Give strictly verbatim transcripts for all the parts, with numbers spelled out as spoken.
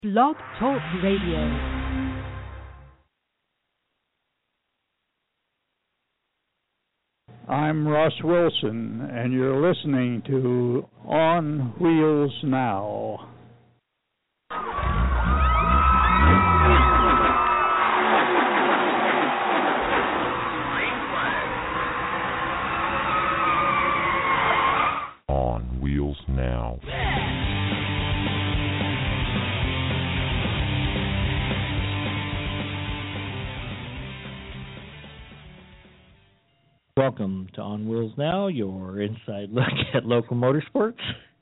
Blog Talk Radio. I'm Russ Wilson, and you're listening to On Wheels Now. On Wheels Now. Welcome to On Wheels Now, your inside look at local motorsports.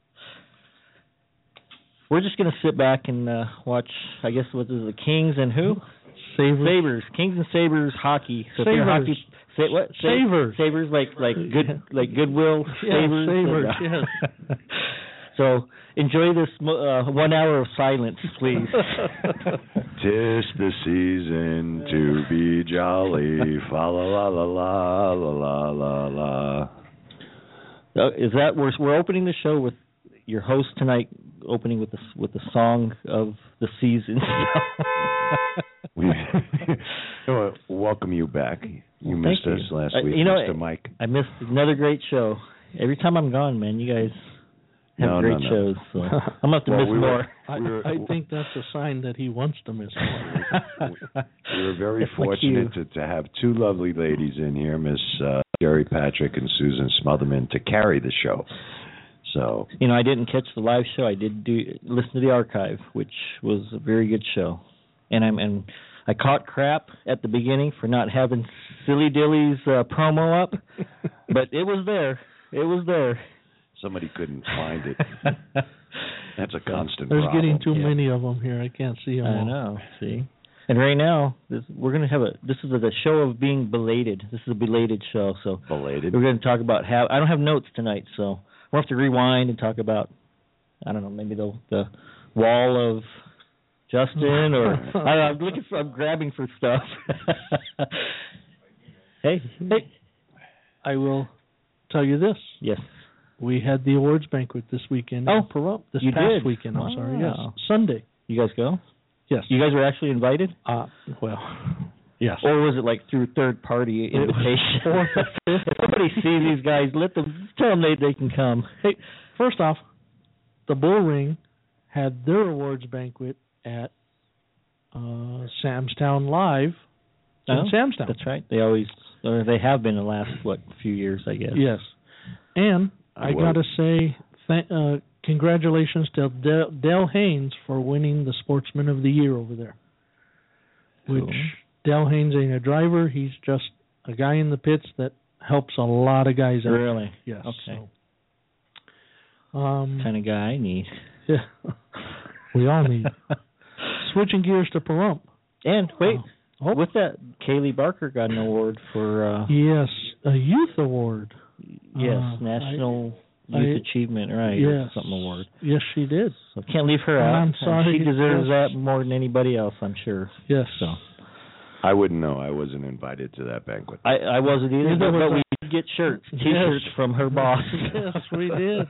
We're just going to sit back and uh, watch, I guess, what is it, Kings and who? Sabres. Sabres. Kings and Sabres hockey. So Sabres. Hockey, say, what? Sabres. Sabres, like like good, like Goodwill. Yeah, Sabres. Sabres, yes. So enjoy this uh, one hour of silence, please. Tis the season to be jolly. Fa la la la la la la la. Uh, is that we're we're opening the show with your host tonight, opening with the with the song of the season. we welcome you back. You Well, missed thank us you. last Uh, week, you know, Mister Mike. I missed another great show. Every time I'm gone, man, you guys have No, great no, no. shows. So I'm gonna have to Well, miss we were- more. I, We were- I think that's a sign that he wants to miss more. We were very It's like fortunate to, to have two lovely ladies in here, Miss uh, Jerry Patrick and Susan Smotherman, to carry the show. So You know, I didn't catch the live show. I did do listen to the archive, which was a very good show. And I'm and I caught crap at the beginning for not having Silly Dilly's uh, promo up, but it was there. It was there. somebody couldn't find it. That's a constant There's problem. getting too Yeah. many of them here. I can't see them I all. know. See, and right now this, we're gonna have a. This is a, the show of being belated. This is a belated show, so Belated. we're gonna talk about how. I don't have notes tonight, so we'll have to rewind and talk about. I don't know, maybe the the wall of Justin, or I don't know, I'm looking for. I'm grabbing for stuff. hey, hey, I will tell you this. yes. We had the awards banquet this weekend. Oh, in Pahrump. This you past did? weekend. I'm sorry. Yes, Wow. Sunday. You guys go? Yes. You guys were actually invited, Uh, well, yes. or was it like through third party It was invitation? fourth or fifth. If somebody sees these guys, let them tell them they they can come. Hey, first off, the Bull Ring had their awards banquet at uh, Samstown Live in Oh, Samstown. That's right. They always, or they have been the last what few years, I guess. Yes. And I Well- got to say, th- uh, congratulations to Dale, Dale Haynes for winning the Sportsman of the Year over there. Which Cool. Dale Haynes ain't a driver; he's just a guy in the pits that helps a lot of guys out. Really? Yes. Okay. So, um, Kind of guy I need. yeah, we all need. Switching gears to Pahrump. And wait, Oh, with that, Kaylee Barker got an award for uh, yes, a youth award. yes, Uh, National I- Youth I- Achievement, right? or Yes, something award. Yes, she did. So can't leave her And out. I'm sorry, She deserves yes. that more than anybody else, I'm sure. Yes. So I wouldn't know. I wasn't invited to that banquet. I, I wasn't either, Neither but, was but I. we did get shirts, Yes. T-shirts from her boss. Yes, we did.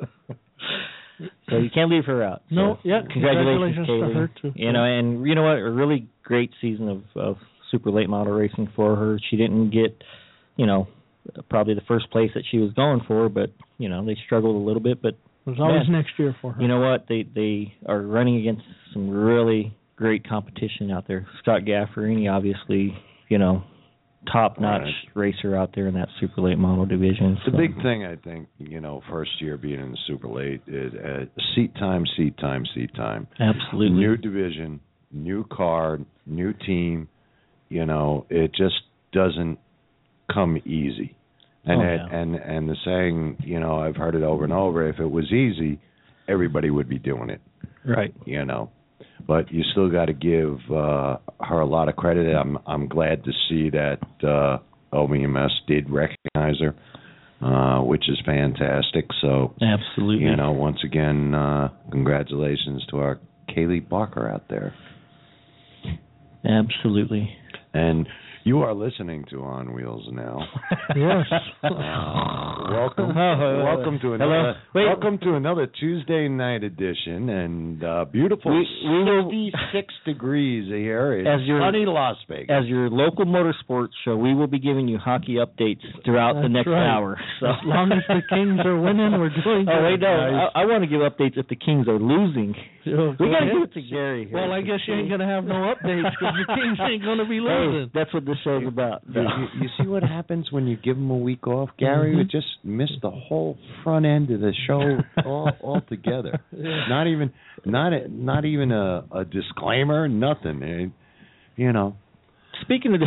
So you can't leave her out. No, So yeah, congratulations, congratulations to Kaylee. her, too. You know, and you know what? A really great season of, of super late model racing for her. She didn't get, you know, probably the first place that she was going for, but you know they struggled a little bit. But There's always Man. next year for her. you know what? They they are running against some really great competition out there. Scott Gaffarini, obviously, you know, top-notch Right. racer out there in that super late model division. The so. big thing, I think, you know, first year being in the Super Late is uh, seat time, seat time, seat time. Absolutely. New division, new car, new team. You know, it just doesn't come easy. And Oh, it, yeah. and and the saying, you know, I've heard it over and over. If it was easy, everybody would be doing it. Right. You know, but you still got to give uh, her a lot of credit. I'm I'm glad to see that uh, O B M S did recognize her, uh, which is fantastic. So, Absolutely. you know, once again, uh, congratulations to our Kaylee Barker out there. Absolutely. And You are listening to On Wheels Now. Yes. Uh, welcome, Oh, welcome to hello. another, Wait. welcome to another Tuesday night edition, and uh, beautiful We- we will- sixty-six degrees here in As your- sunny Las Vegas. As your local motorsports show, we will be giving you hockey updates throughout the That's next right. hour. So. As long as the Kings are winning, we're doing Oh, good, wait, no. guys. I, I want to give updates if the Kings are losing. Oh, We got to okay. give it to Gary here. Well, I guess you ain't going to have no updates because the Kings ain't going to be Hey, losing. that's what this show's about. You, you, you see what happens when you give them a week off, Gary? Mhm. We just missed the whole front end of the show all altogether. Yeah. Not even, not a, not even a, a disclaimer, nothing. It, you know. Speaking of this,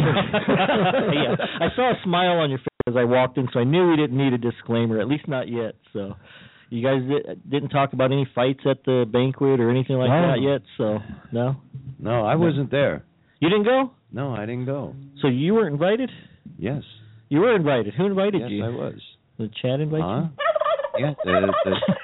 yeah, I saw a smile on your face as I walked in, so I knew we didn't need a disclaimer, at least not yet. So, you guys di- didn't talk about any fights at the banquet or anything like No. that yet. So, no, No, I wasn't there. you didn't go. No, I didn't go. So you weren't invited. Yes, You were invited. Who invited yes, you? I was. Did Chad invite Huh? you? Yeah, the,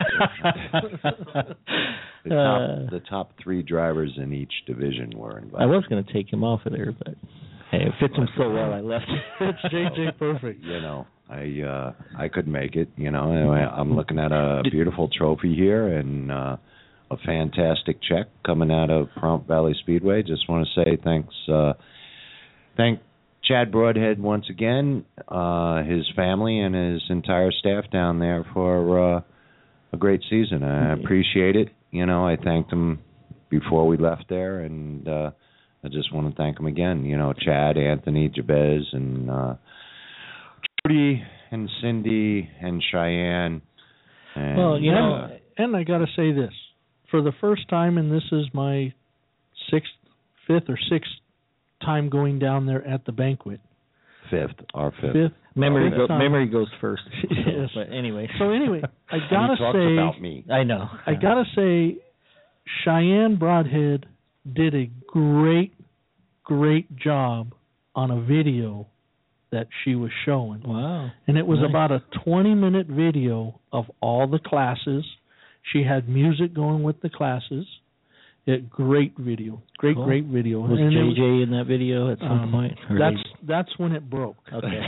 the, the top Uh, the top three drivers in each division were invited. I was going to take him off of there, but hey, it fits him so well. I left. It's J J perfect. You know, I uh I couldn't make it. You know, anyway, I'm looking at a beautiful trophy here and uh, a fantastic check coming out of Pahrump Valley Speedway. Just want to say thanks. Uh, thank Chad Broadhead once again, uh, his family and his entire staff down there for uh, a great season. I appreciate it. You know, I thanked him before we left there, and uh, I just want to thank him again. You know, Chad, Anthony, Jabez, and uh, Trudy, and Cindy, and Cheyenne. And, Well, you know, uh, and I got to say this. For the first time, and this is my sixth, fifth or sixth time going down there at the banquet. fifth, our fifth. Fifth. Memory, Fifth go, time. memory goes first. Yes. But anyway. So anyway, I got to he talks say, about me. I know. I got to say, Cheyenne Broadhead did a great, great job on a video that she was showing. Wow. And it was Nice. about a twenty-minute video of all the classes. She had music going with the classes. It, great video. Great, Cool. great video. Was And it J J in that video at some um, point? Or That's they- that's when it broke. okay.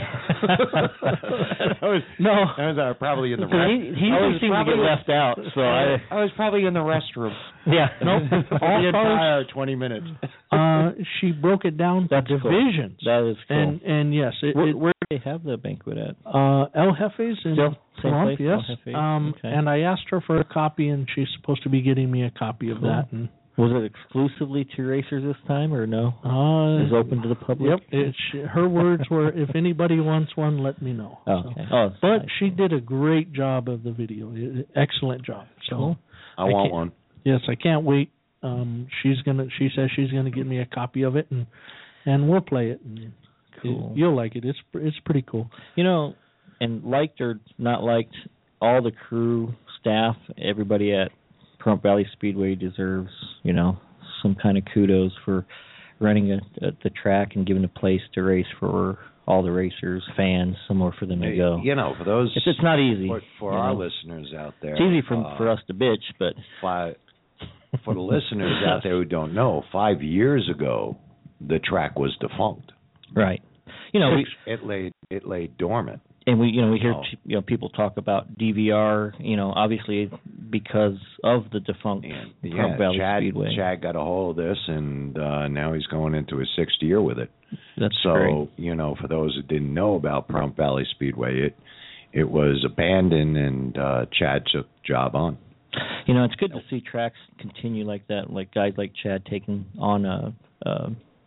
that was, No. that was uh, probably in the he rest. he I always was seems to probably- get left out. So I I was probably in the restroom. yeah. Nope. the entire twenty minutes. Uh, she broke it down to That's cool. divisions. That is cool. And and yes, it, where, it where do they have the banquet at? uh, El Jefe's in Still same Pahrump, place? yes. El Jefe? Um, Okay. and I asked her for a copy, and she's supposed to be getting me a copy of Cool. that. And Was it exclusively to racers this time, or no? uh, It was open to the public. Yep. It, she, her words were, "If anybody wants one, let me know." Oh, So- okay. Oh, But nice. she did a great job of the video. I- Excellent job. So Cool. I I want can't- one. yes, I can't wait. Um, she's gonna. She says she's gonna get me a copy of it, and and we'll play it. And Cool. You'll like it. It's it's pretty cool. You know, and liked or not liked, all the crew, staff, everybody at Pahrump Valley Speedway deserves, you know, some kind of kudos for running a, a, the track and giving a place to race for all the racers, fans, somewhere for them to go. You know, for those It's, it's not easy. for, for you our know. listeners out there. It's easy for uh, for us to bitch, but Five, for the listeners out there who don't know, five years ago, the track was defunct. right. You know, we, it lay it lay dormant. and we you know we hear Oh. you know people talk about D V R, you know, obviously because of the defunct And Pahrump yeah, Valley Chad, Speedway. Chad got a hold of this, and uh, now he's going into his sixth year with it. That's so great. you know, for those who didn't know about Pahrump Valley Speedway, it it was abandoned, and uh, Chad took the job on. You know, it's good to see tracks continue like that, like guys like Chad taking on a, uh,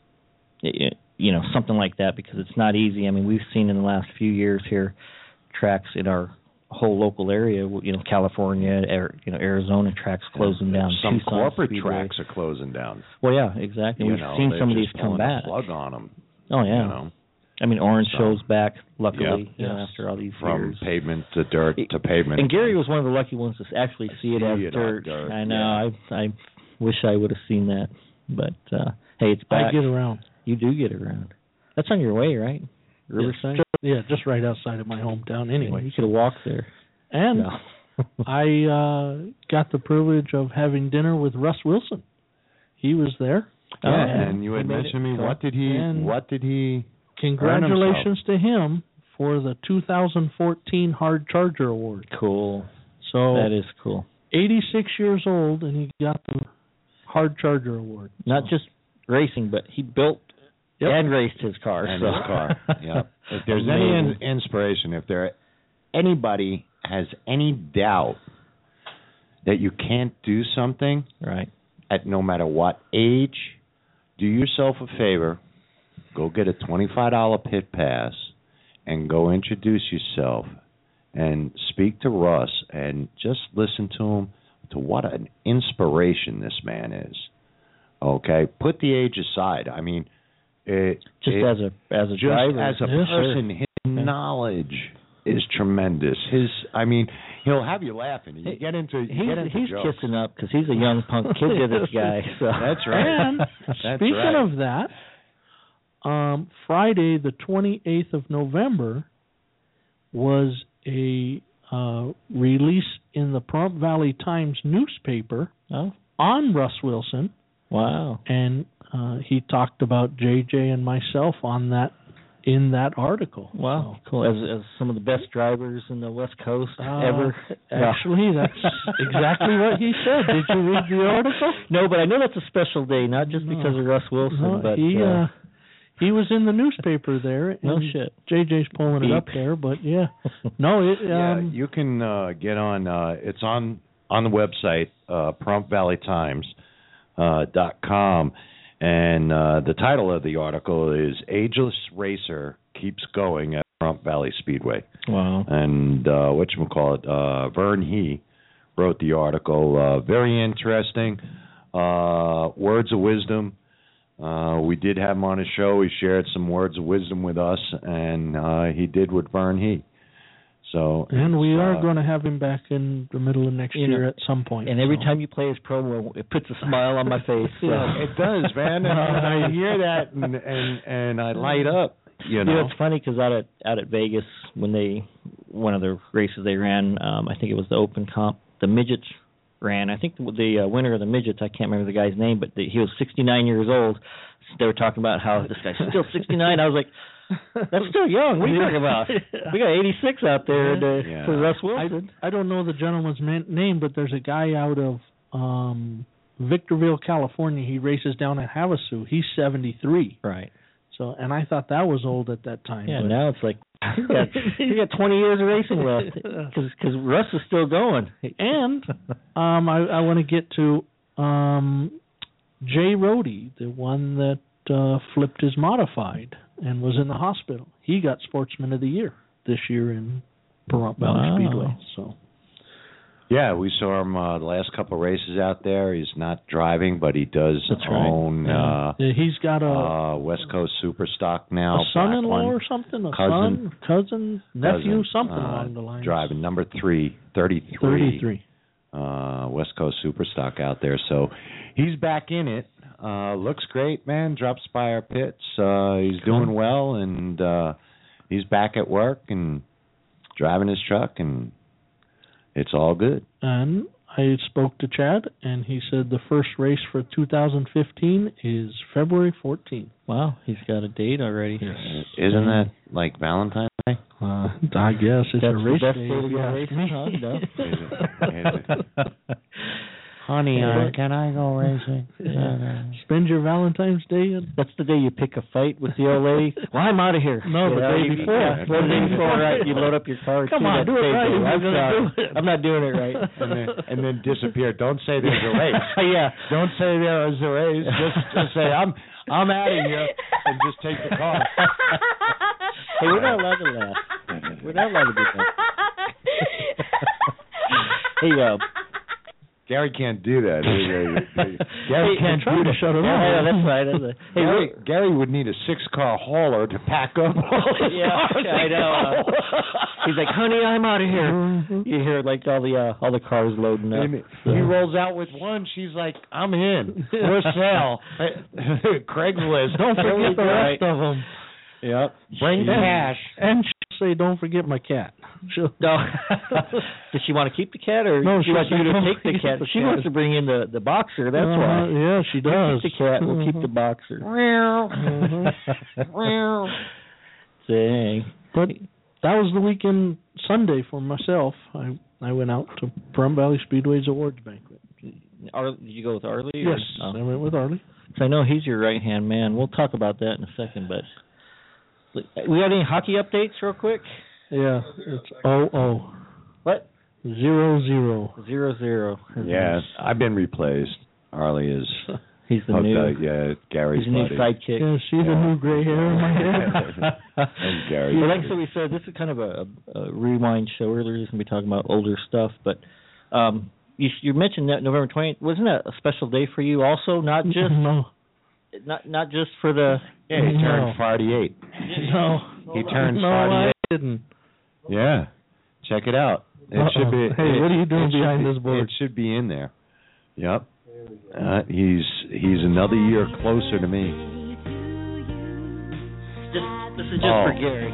you know, something like that, because it's not easy. I mean, we've seen in the last few years here tracks in our whole local area, you know, California, Air, you know, Arizona tracks closing down. Some Tucson corporate Speedway. tracks are closing down. Well, yeah, exactly. You We've know, seen they're some of these just come pulling the back. plug on them. Oh yeah. You know, I mean, Orange So, shows back, luckily, yeah. you know, Yes. after all these from years. pavement to dirt to pavement. And Gary was one of the lucky ones to actually see it See as it on dirt. dirt, I know. I I wish I would have seen that, but uh hey, it's back. I get around. You do get around. That's on your way, right? Riverside. Yes, just, yeah, just right outside of my hometown. Anyway, you could have walked there. and No. I uh, got the privilege of having dinner with Russ Wilson. He was there. Yeah, Oh, and you he had made mentioned it. me. What did he? And- What did he? Congratulations to him for the two thousand fourteen Hard Charger Award. Cool. So That is cool. eighty-six years old, and he got the Hard Charger Award. Not So- just racing, but he built Yep. and raced his car. And so. his car. Yep. If there's any Amazing. in- inspiration, if there anybody has any doubt that you can't do something Right. at no matter what age, do yourself a favor, go get a twenty-five dollars pit pass and go introduce yourself and speak to Russ and just listen to him, to what an inspiration this man is. Okay? Put the age aside. I mean, it, Just it, as a as a just driver. as a Yeah, person, his knowledge is tremendous. His, I mean, he'll have you laughing. You get into, you He's get into he's jokes. kissing up because he's a young punk kid to this guy. So. That's right. And That's speaking right. of that, um, Friday the twenty-eighth of November was a uh, release in the Pahrump Valley Times newspaper Oh, on Russ Wilson, wow. and uh, he talked about J J and myself on that in that article. Wow, cool. As as some of the best drivers in the West Coast Uh, ever. Actually, that's exactly what he said. Did you read the article? No, but I know that's a special day, not just No. because of Russ Wilson, No, but he uh, uh, he was in the newspaper there. And no shit. J J's pulling it up Beep. there, but yeah, no, it Yeah, um, you can uh, get on. Uh, it's on on the website, uh, Pahrump Valley Times uh, dot com, and uh, the title of the article is "Ageless Racer Keeps Going at Pahrump Valley Speedway." Wow. And uh, whatchamacallit, uh, Vern He wrote the article. Uh, very interesting. Uh, words of wisdom. Uh, we did have him on his show. He shared some words of wisdom with us, and uh, he did with Vern He. So, and we it's, are uh, going to have him back in the middle of next You year know, at some point. And every so. time you play his promo, it puts a smile on my face. So. Yeah, it does, man. And I hear that, and and, and I light up. You You know, know, it's funny because out at out at Vegas, when they one of the races they ran, um, I think it was the Open Comp, the midgets ran. I think the, the uh, winner of the midgets, I can't remember the guy's name, but the, he was sixty-nine years old. They were talking about how this guy's still sixty-nine. I was like, that's still young. What are you talking about? We got eighty-six out there to, Yeah. for Russ I, Wilson. I don't know the gentleman's man, name, but there's a guy out of um, Victorville, California. He races down at Havasu. He's seventy-three. Right. So, and I thought that was old at that time. Yeah. but Now it's like you got you got twenty years of racing left because Russ is still going. And um, I, I want to get to um, Jay Rohde, the one that uh, flipped his modified and was in the hospital. He got Sportsman of the Year this year in Pahrump Valley Wow. Speedway. So yeah, we saw him uh, the last couple of races out there. He's not driving, but he does That's right. own uh, yeah, he's got a, uh, West Coast Superstock now. a son-in-law black one. or something, a Cousin. son, cousin, nephew, Cousin, something uh, along the lines. Driving number three, thirty-three. thirty-three. Uh, West Coast Superstock out there. So he's back in it. Uh, looks great, man. Drops by our pits. Uh, he's doing well, and uh, he's back at work and driving his truck, and it's all good. And I spoke to Chad, and he said the first race for two thousand fifteen is February fourteenth. Wow, he's got a date already. Isn't that like Valentine's Day? Uh, I guess it's That's a race the best day. day to if go you ask racing, me. huh? No. Is it? Is it? Honey, uh, can I go racing? Spend your Valentine's Day in That's the day you pick a fight with the old lady. Well, I'm out of here. No, the You know, day you- before. Yeah, the day before, right? You load up your car. Come too, on, that do it same right day. if you're I'm gonna sorry. do it. I'm not doing it right. and then and then disappear. Don't say there's a race. yeah. Don't say there is a race. Just just say I'm I'm out of here and just take the car. Hey, we're not allowed to laugh. We're not allowed to do that. Hey, uh, Gary can't do that. Gary Hey, can't trying do to that. shut him yeah, up. yeah, that's right. That's right. Hey, Gary, we're- Gary would need a six-car hauler to pack up all his Yeah, cars. I know. Uh, he's like, honey, I'm out of here. You hear like all the uh, all the cars loading up. And he rolls out with one. She's like, I'm in. For sale. Craigslist. Don't Here we forget the go. rest of them. Yep. Bring And- cash. And she say, "Don't forget my cat." She'll, No. Does she want to keep the cat, or No, she she wants you said, to "Don't take the forget cat"? the She cat. wants to bring in the the boxer. That's uh, why. Yeah, she does. Keep the cat. We'll keep the boxer. Dang. But that was the weekend Sunday for myself. I I went out to Pahrump Valley Speedway's awards banquet. Ar- did you go with Arlie? or- Yes, Oh. I went with Arlie. So I know he's your right hand man. We'll talk about that in a second, but we got any hockey updates real quick? Yeah, it's oh oh. What? Zero zero. Zero zero. Yeah, I've been replaced. Arlie is He's the hooked new. up. Yeah, Gary's He's the new buddy. sidekick. Yeah, see the Yeah. new gray hair in my head? And Gary. Well, like so we said, this is kind of a, a rewind show. Earlier, we're going to be talking about older stuff, but um, you, you mentioned that November twentieth. Wasn't that a special day for you? Also, not just no, not not just for the. Yeah, he No. turned forty-eight. no. He turned No, I forty-eight. didn't. Yeah, check it out. It Uh-oh. should be. Hey, it- what are you doing it should behind be- this board? It should be in there. Yep. Uh, he's he's another year closer to me. Just, this is just Oh. for Gary.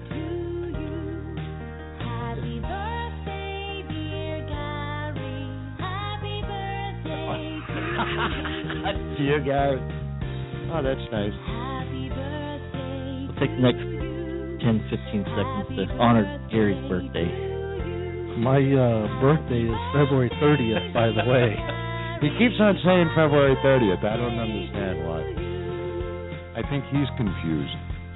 Dear Gary. Oh, that's nice. We'll take the next ten, fifteen seconds to honor Gary's birthday. My uh, birthday is February thirtieth, by the way. He keeps on saying February thirtieth. I don't understand why. I think he's confused.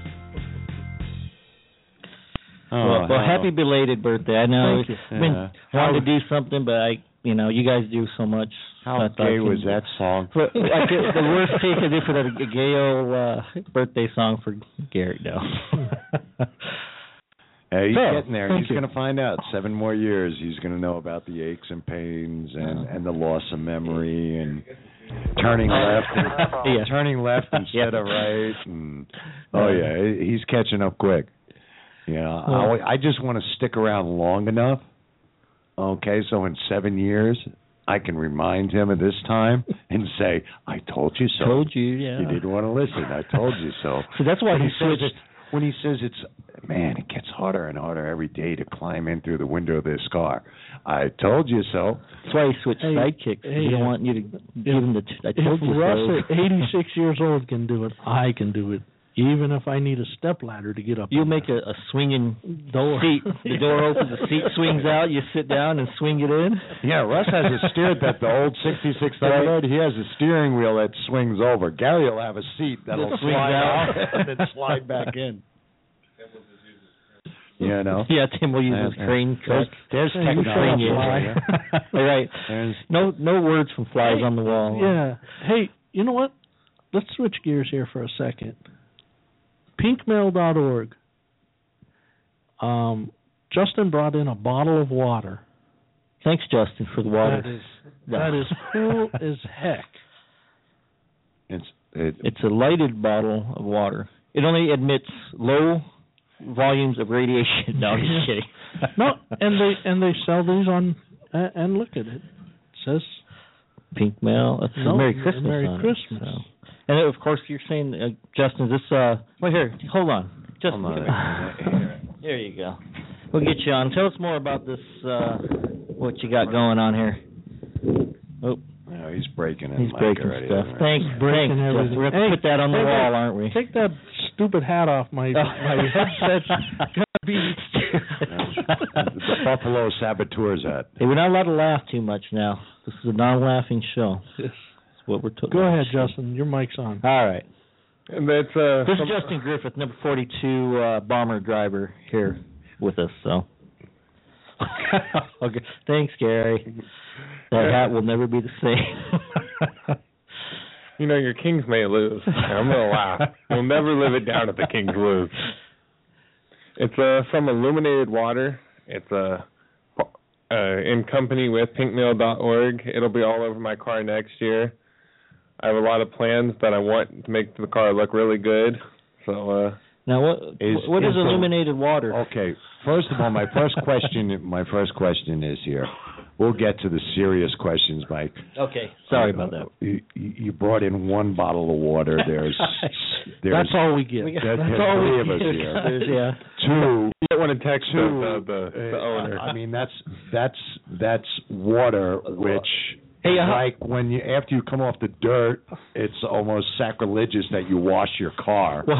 Oh, well, well, hell. happy belated birthday. I know Thank it's you. been Yeah. wanted to do something, but I, you know, you guys do so much. How I thought I gay was could- that song? For, I could, the worst case I did for that a gay old uh, birthday song for Gary. No. Hey, he's So, getting there. thank He's you. going to find out. Seven more years, he's going to know about the aches and pains and, and the loss of memory and turning left and Yeah. turning left instead Yeah. of right. And, oh yeah, he's catching up quick. Yeah, I, I just want to stick around long enough. Okay, so in seven years, I can remind him of this time and say, "I told you so." Told you, yeah. You didn't want to listen. I told you so. So that's why When he he says switched. it, when he says it's, man, it gets harder and harder every day to climb in through the window of this car. I told you so. That's why he switched Hey, sidekicks. 'Cause hey, he don't uh, want you to give him the. T- I If told you Russ so. at eighty-six years old can do it, I can do it. Even if I need a step ladder to get up. You on make that. a, a swinging Door. seat. The door opens, the seat swings out. You sit down and swing it in. Yeah, Russ has a steer that the old sixty-six Thunderbird. He has a steering wheel that swings over. Gary will have a seat that'll That swing swings out out. and then slide back in. You know. Yeah, Tim will use Yeah, his yeah. crane truck. There's Hey, you technology. shut up, for you. All right. There's No, no words from flies on the wall. Yeah. Hey, you know what? Let's switch gears here for a second. pink mail dot org. Um, Justin brought in a bottle of water. Thanks, Justin, for the water. That is No. that is cool as heck. It's it, It's a lighted bottle of water. It only admits low volumes of radiation. No, I'm just kidding. No, and they and they sell these on uh, and look at it. It says Pink mail. That's No, Merry Christmas. Merry on it, Christmas. so. And of course, you're saying, uh, Justin, this. Uh, wait here. Hold on. Justin, Hold on. here. There you go. We'll get you on. Tell us more about this. Uh, what you got going on here? Oh, no, he's breaking it. he's breaking already, stuff. isn't he? Thanks, breaking thanks, everything. Justin. We're gonna Hey, put that on the hey, wall, hey, aren't we? Take that stupid hat off my my headset's gonna be. The Buffalo Saboteurs hat. Hey, we're not allowed to laugh too much now. This is a non-laughing show. Yes. That's what we're told. Go ahead, Justin. Your mic's on. All right. And that's uh, This is some- Justin Griffith, number forty-two uh, bomber driver here with us. So, okay. Thanks, Gary. That hat will never be the same. you know, your Kings may lose. I'm gonna laugh. You'll never live it down if the Kings lose. It's uh, from Illuminated Water. It's uh, uh, in company with pink mail dot org. It'll be all over my car next year. I have a lot of plans that I want to make the car look really good. So, uh, now, what Is- what is, is the- illuminated water? Okay, first of all, my first question, my first question is here. We'll get to the serious questions, Mike. Okay, sorry about that. You, you brought in one bottle of water. There's, there's That's all we get. We got- There- That's there's all three we of us get. here. There's- yeah. two. might want to text to the, the, the, the uh, owner. I mean, that's that's that's water which. Hey, uh, like when you after you come off the dirt, it's almost sacrilegious that you wash your car. Well,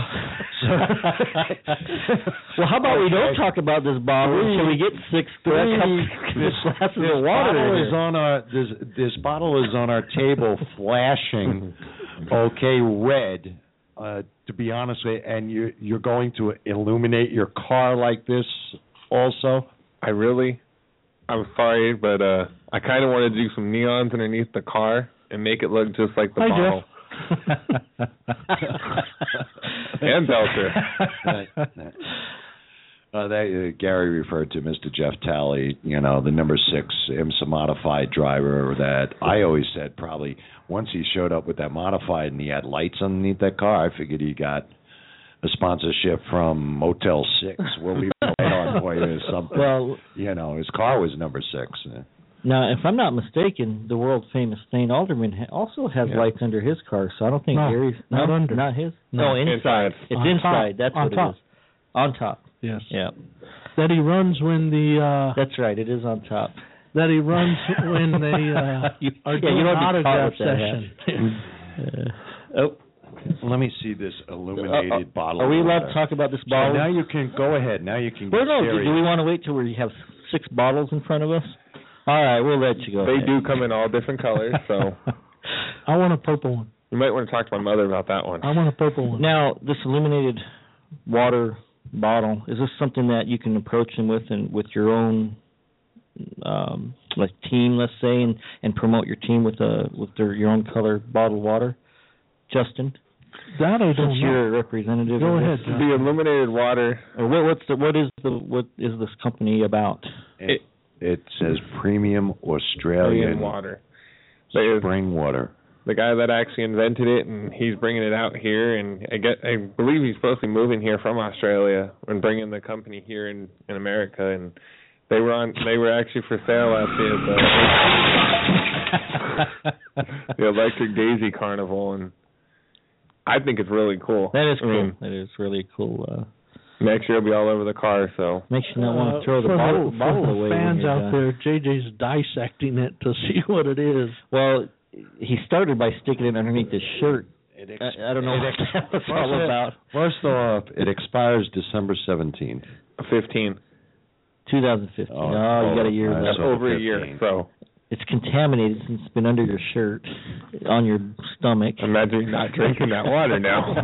well, how about we don't talk about this bottle until we get six this, glasses this of water bottle in is here. on our this this bottle is on our table, flashing, okay, red. Uh, to be honest with you, and you you're going to illuminate your car like this, also. I really, I'm sorry, but uh, I kind of want to do some neons underneath the car and make it look just like the Hi, bottle. Jeff. And Belcher. Uh, that, uh, Gary referred to Mister Jeff Talley, you know, the number six IMSA modified driver that I always said probably once he showed up with that modified and he had lights underneath that car, I figured he got a sponsorship from Motel six. We'll leave the light on for you or something. Well, you know, his car was number six. now, if I'm not mistaken, the world famous Stain Alderman ha- also has Yeah. lights under his car, so I don't think No, Gary's not no, under. not his. No. No, inside. Inside. It's On inside. top. That's On what top. it is. On top. Yes. Yeah, That he runs when the uh that's right. It is on top. that he runs when they uh You- are yeah, doing you don't be autograph caught with that, session. Uh, oh, Let me see this illuminated uh, uh, bottle. are we of allowed water. to talk about this So bottle? now you can go ahead. Now you can get Well, no. Do, serious. do we want to wait till we have six bottles in front of us? All right, we'll let you go. They ahead. do come in all different colors, so I want a purple one. you might want to talk to my mother about that one. I want a purple one. Now, this illuminated water bottle, is this something that you can approach them with and with your own um like team, let's say, and, and promote your team with a with their your own color bottled water? Justin, That I since don't you're know. a representative. Go of ahead, this, John. The illuminated water, or what, what's the what is the what is this company about? It, it says premium Australian Australian water. They- spring water. the guy that actually invented it, and he's bringing it out here. And I get, I believe he's supposed to be moving here from Australia and bringing the company here in in America. And they were on, they were actually for sale at the the, the Electric Daisy Carnival, and I think it's really cool. That is I cool. mean, That is really cool. Uh, next year it'll be all over the car. So makes you not want Uh, to throw the for bottle, the, bottle for away. the when fans you're out done. there, J J's dissecting it to see what it is. Well, he started by sticking it underneath his shirt. It I, I don't know it what ex- that was first all it- about. First off, it expires December seventeenth. fifteen. twenty fifteen. Oh, Oh, you got a year uh, left. That's so over a year. fifteen. So It's contaminated since it's been under your shirt, on your stomach. imagine you're not drinking that water now.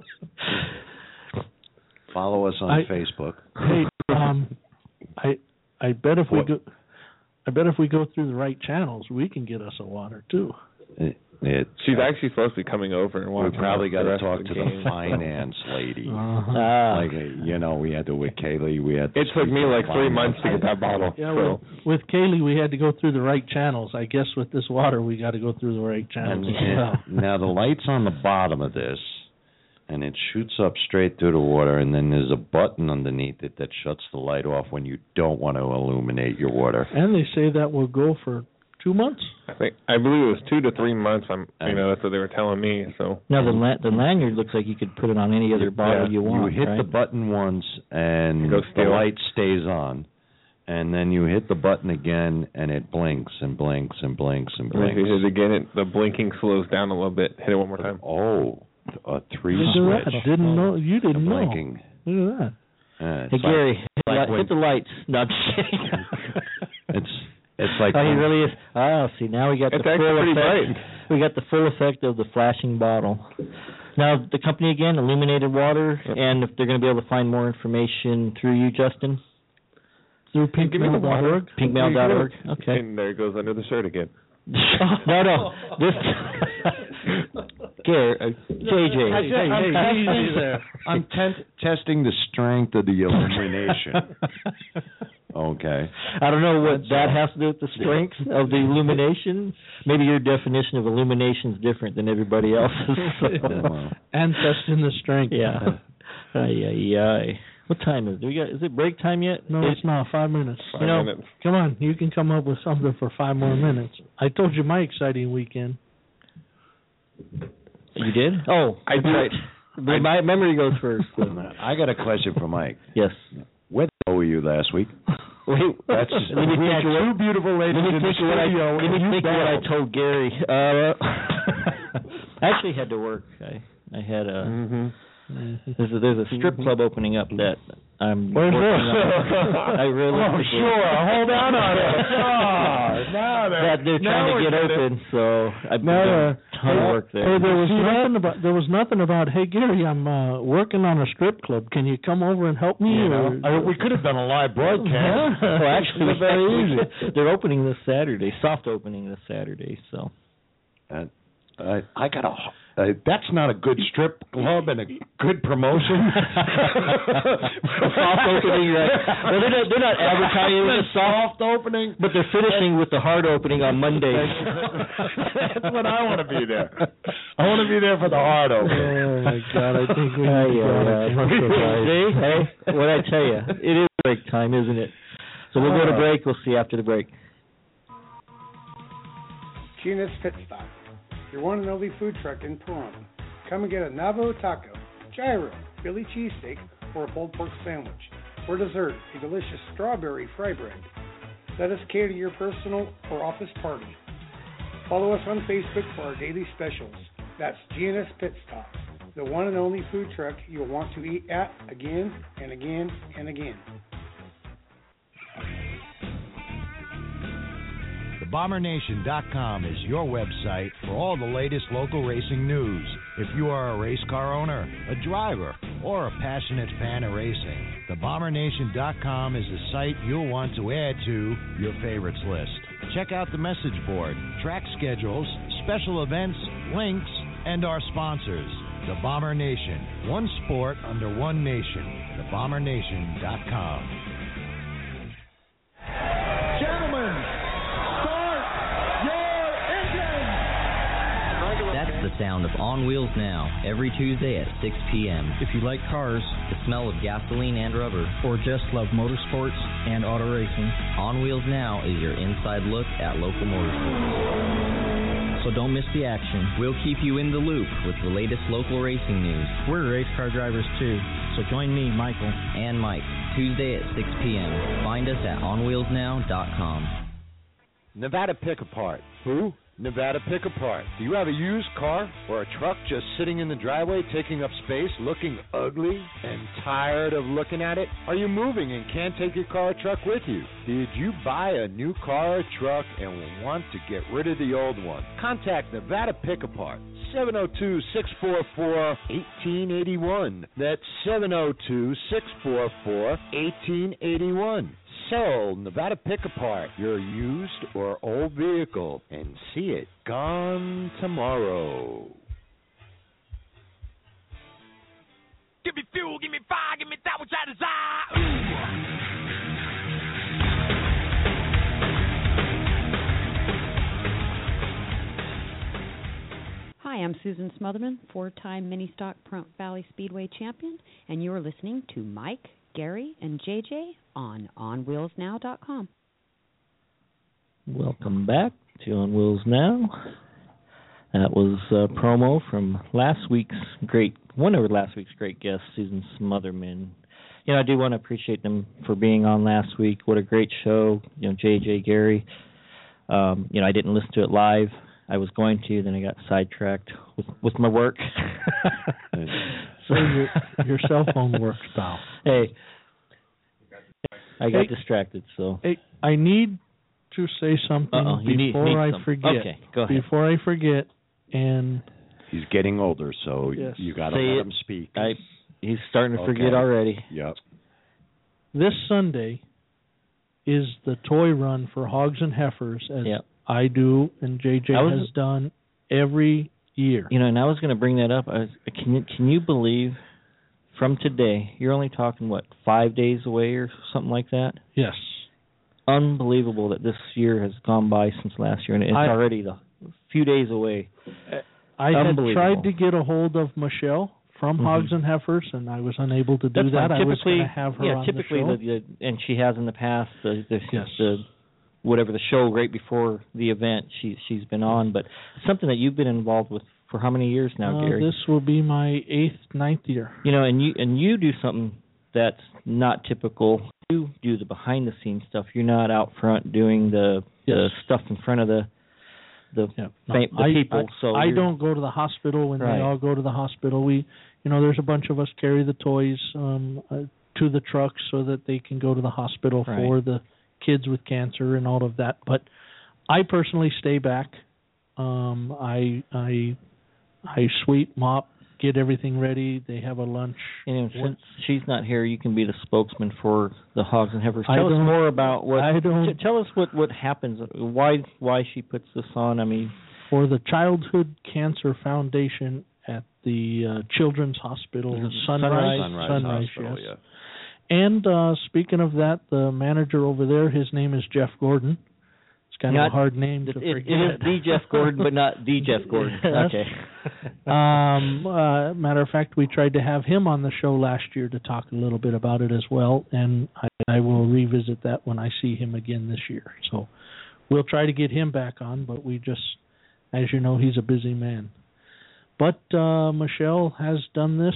Follow us on I- Facebook. Hey, um, I I bet if we What? go, I bet if we go through the right channels, we can get us a water too. It, it, She's actually supposed to be coming over and we watching. probably the got to rest talk of to the the game. finance lady. Uh-huh. Ah, Like uh, you know, we had to with Kaylee. We had. To It took speak me to the like three finance months to get that bottle. Yeah, so. with, with Kaylee, we had to go through the right channels. I guess with this water, we got to go through the right channels And, as well. and now the light's on the bottom of this, and it shoots up straight through the water, and then there's a button underneath it that shuts the light off when you don't want to illuminate your water. And they say that will go for two months. I think I believe it was two to three months. I'm, you know, that's what they were telling me. So now the la- the lanyard looks like you could put it on any other bottle Yeah, you want. You hit right? the button once, and It goes the still. light stays on. And then you hit the button again, and it blinks and blinks and blinks and if you hit blinks. it again, it, the blinking slows down a little bit. Hit it one more time. Oh, a three Look at switch. that. Didn't know. You The didn't know. blinking. Look at that. Uh, it's Hey like- Gary, hit, like li- when- hit the lights. No, I'm just kidding. It's it's like oh, he when- really is. Oh, see, now we got It's the actually full pretty effect. bright. We got the full effect of the flashing bottle. Now, the company again, Illuminated Water, Yep. and if they're going to be able to find more information through you, Justin, Through Give me the pinkmail dot water. org. pinkmail dot org. Okay. And there it goes under the shirt again. no, no. This. Gary, uh, J J. Hey, hey, hey, easy there. I'm tent- testing the strength of the illumination. Okay. I don't know what That's that all. has to do with the strength of the illumination. Maybe your definition of illumination is different than everybody else's. So. Well, And testing the strength. Yeah. Ay, ay, ay. What time is it? Do we got, is it break time yet? No, it's not. Five minutes. Five You know, minutes. Come on, you can come up with something for five more minutes. I told you my exciting weekend. You did? Oh, I that's do. right. But my memory goes first. so. I got a question for Mike. Yes. Where you last week. Wait, That's let me we think had of what- two beautiful ladies Let me in the think of what I, studio. let me and you think of what I bailed. told Gary. Uh, I actually had to work. I I had a Mm-hmm. there's a there's a strip club opening up that I'm Where's working this? on. I realistically. Oh, sure. Hold on on it. Oh, now that they're now trying to we're get getting- open, so I've been Now, doing uh, a ton of work there. Hey, there was See that? nothing about there was nothing about. Hey Gary, I'm uh, working on a strip club. Can you come over and help me? You or, know, I, we could have done a live broadcast. well, actually, It's very actually, easy. they're opening this Saturday, soft opening this Saturday. So Uh, I, I got a. Uh, that's not a good strip club and a good promotion. soft opening, right? Well, they're not, they're not advertising the soft opening, but they're finishing with the hard opening on Monday. That's when I want to be there. I want to be there for the hard opening. Oh my God, I think we Uh, need to yeah, go yeah. on a commercial break. See, hey, what I tell you, it is break time, isn't it? So we'll go to break. We'll see you after the break. Gina's Pit Stop, your one and only food truck in Pahrump. Come and get a Navajo taco, gyro, Philly cheesesteak, or a pulled pork sandwich. For dessert, a delicious strawberry fry bread. Let us cater to your personal or office party. Follow us on Facebook for our daily specials. That's G N S Pit Stop, the one and only food truck you'll want to eat at again and again and again. the bomber nation dot com is your website for all the latest local racing news. If you are a race car owner, a driver, or a passionate fan of racing, the bomber nation dot com is the site you'll want to add to your favorites list. Check out the message board, track schedules, special events, links, and our sponsors. The Bomber Nation, one sport under one nation. the bomber nation dot com. Gentlemen, start your engines! That's the sound of On Wheels Now, every Tuesday at six p.m. If you like cars, the smell of gasoline and rubber, or just love motorsports and auto racing, On Wheels Now is your inside look at local motorsports. So don't miss the action. We'll keep you in the loop with the latest local racing news. We're race car drivers too, so join me, Michael, and Mike, Tuesday at six p.m. Find us at on wheels now dot com. Nevada Pick Apart. Who? Nevada Pick Apart. Do you have a used car or a truck just sitting in the driveway taking up space, looking ugly and tired of looking at it? Are you moving and can't take your car or truck with you? Did you buy a new car or truck and want to get rid of the old one? Contact Nevada Pick Apart. seven oh two, six four four, one eight eight one. That's seven oh two, six four four, one eight eight one. So, Nevada Pick Apart your used or old vehicle and see it gone tomorrow. Give me fuel, give me fire, give me that which I desire. Hi, I'm Susan Smotherman, four-time mini-stock Pahrump Valley Speedway champion, and you're listening to Mike, Gary, and J J on on wheels now dot com. Welcome back to On Wheels Now. That was a promo from last week's great, one of last week's great guests, Susan Smotherman. You know, I do want to appreciate them for being on last week. What a great show. You know, J J, Gary. Um, you know, I didn't listen to it live. I was going to, then I got sidetracked with, with my work. So your, your cell phone works, pal. Hey, I got Hey. distracted, so. Hey, I need to say something Uh-oh, you need- before need I some. forget. Okay, go ahead. Before I forget, and He's getting older, so Yes. you got to Say let it. him speak. I, he's starting to Okay. forget already. Yep. this Sunday is the toy run for Hogs and Heifers, as Yep. I do and J J I was- has done every year. You know, and I was going to bring that up. I was, can you can you believe from today you're only talking what five days away or something like that? Yes. Unbelievable that this year has gone by since last year, and it's I- already the few days away. I had Unbelievable. tried to get a hold of Michelle from Mhm. Hogs and Heifers, and I was unable to do That's that. fine. I was Typically, going to have her yeah, on typically the show. the, the and she has in the past the the, Yes. the whatever the show right before the event she she's been on, but something that you've been involved with for how many years now, Uh, Gary? this will be my eighth, ninth year. You know, and you and you do something that's not typical. You do the behind the scenes stuff. You're not out front doing the the Yes. stuff in front of the the, Yeah. fa- No, the I, people. I, so I you're- don't go to the hospital when Right. they all go to the hospital. We, you know, there's a bunch of us carry the toys um, uh, to the trucks so that they can go to the hospital Right. for the kids with cancer and all of that. But I personally stay back. Um, I I I sweep, mop, get everything ready. They have a lunch. And since she's not here, you can be the spokesman for the Hogs and Heifers. I Tell us don't- more about what. I don't- t- Tell us what what happens. Why why she puts this on. I mean, For the Childhood Cancer Foundation at the uh, Children's Hospital, Mhm. Sunrise, Sunrise, Sunrise, Hospital, yes. yeah. And uh, speaking of that, the manager over there, his name is Jeff Gordon. It's kind Not- of a hard name to it, it forget. is the Jeff Gordon, but not the Jeff Gordon. Yes. Okay. um, uh, matter of fact, we tried to have him on the show last year to talk a little bit about it as well, and I, I will revisit that when I see him again this year. So we'll try to get him back on, but we just, as you know, he's a busy man. But uh, Michelle has done this.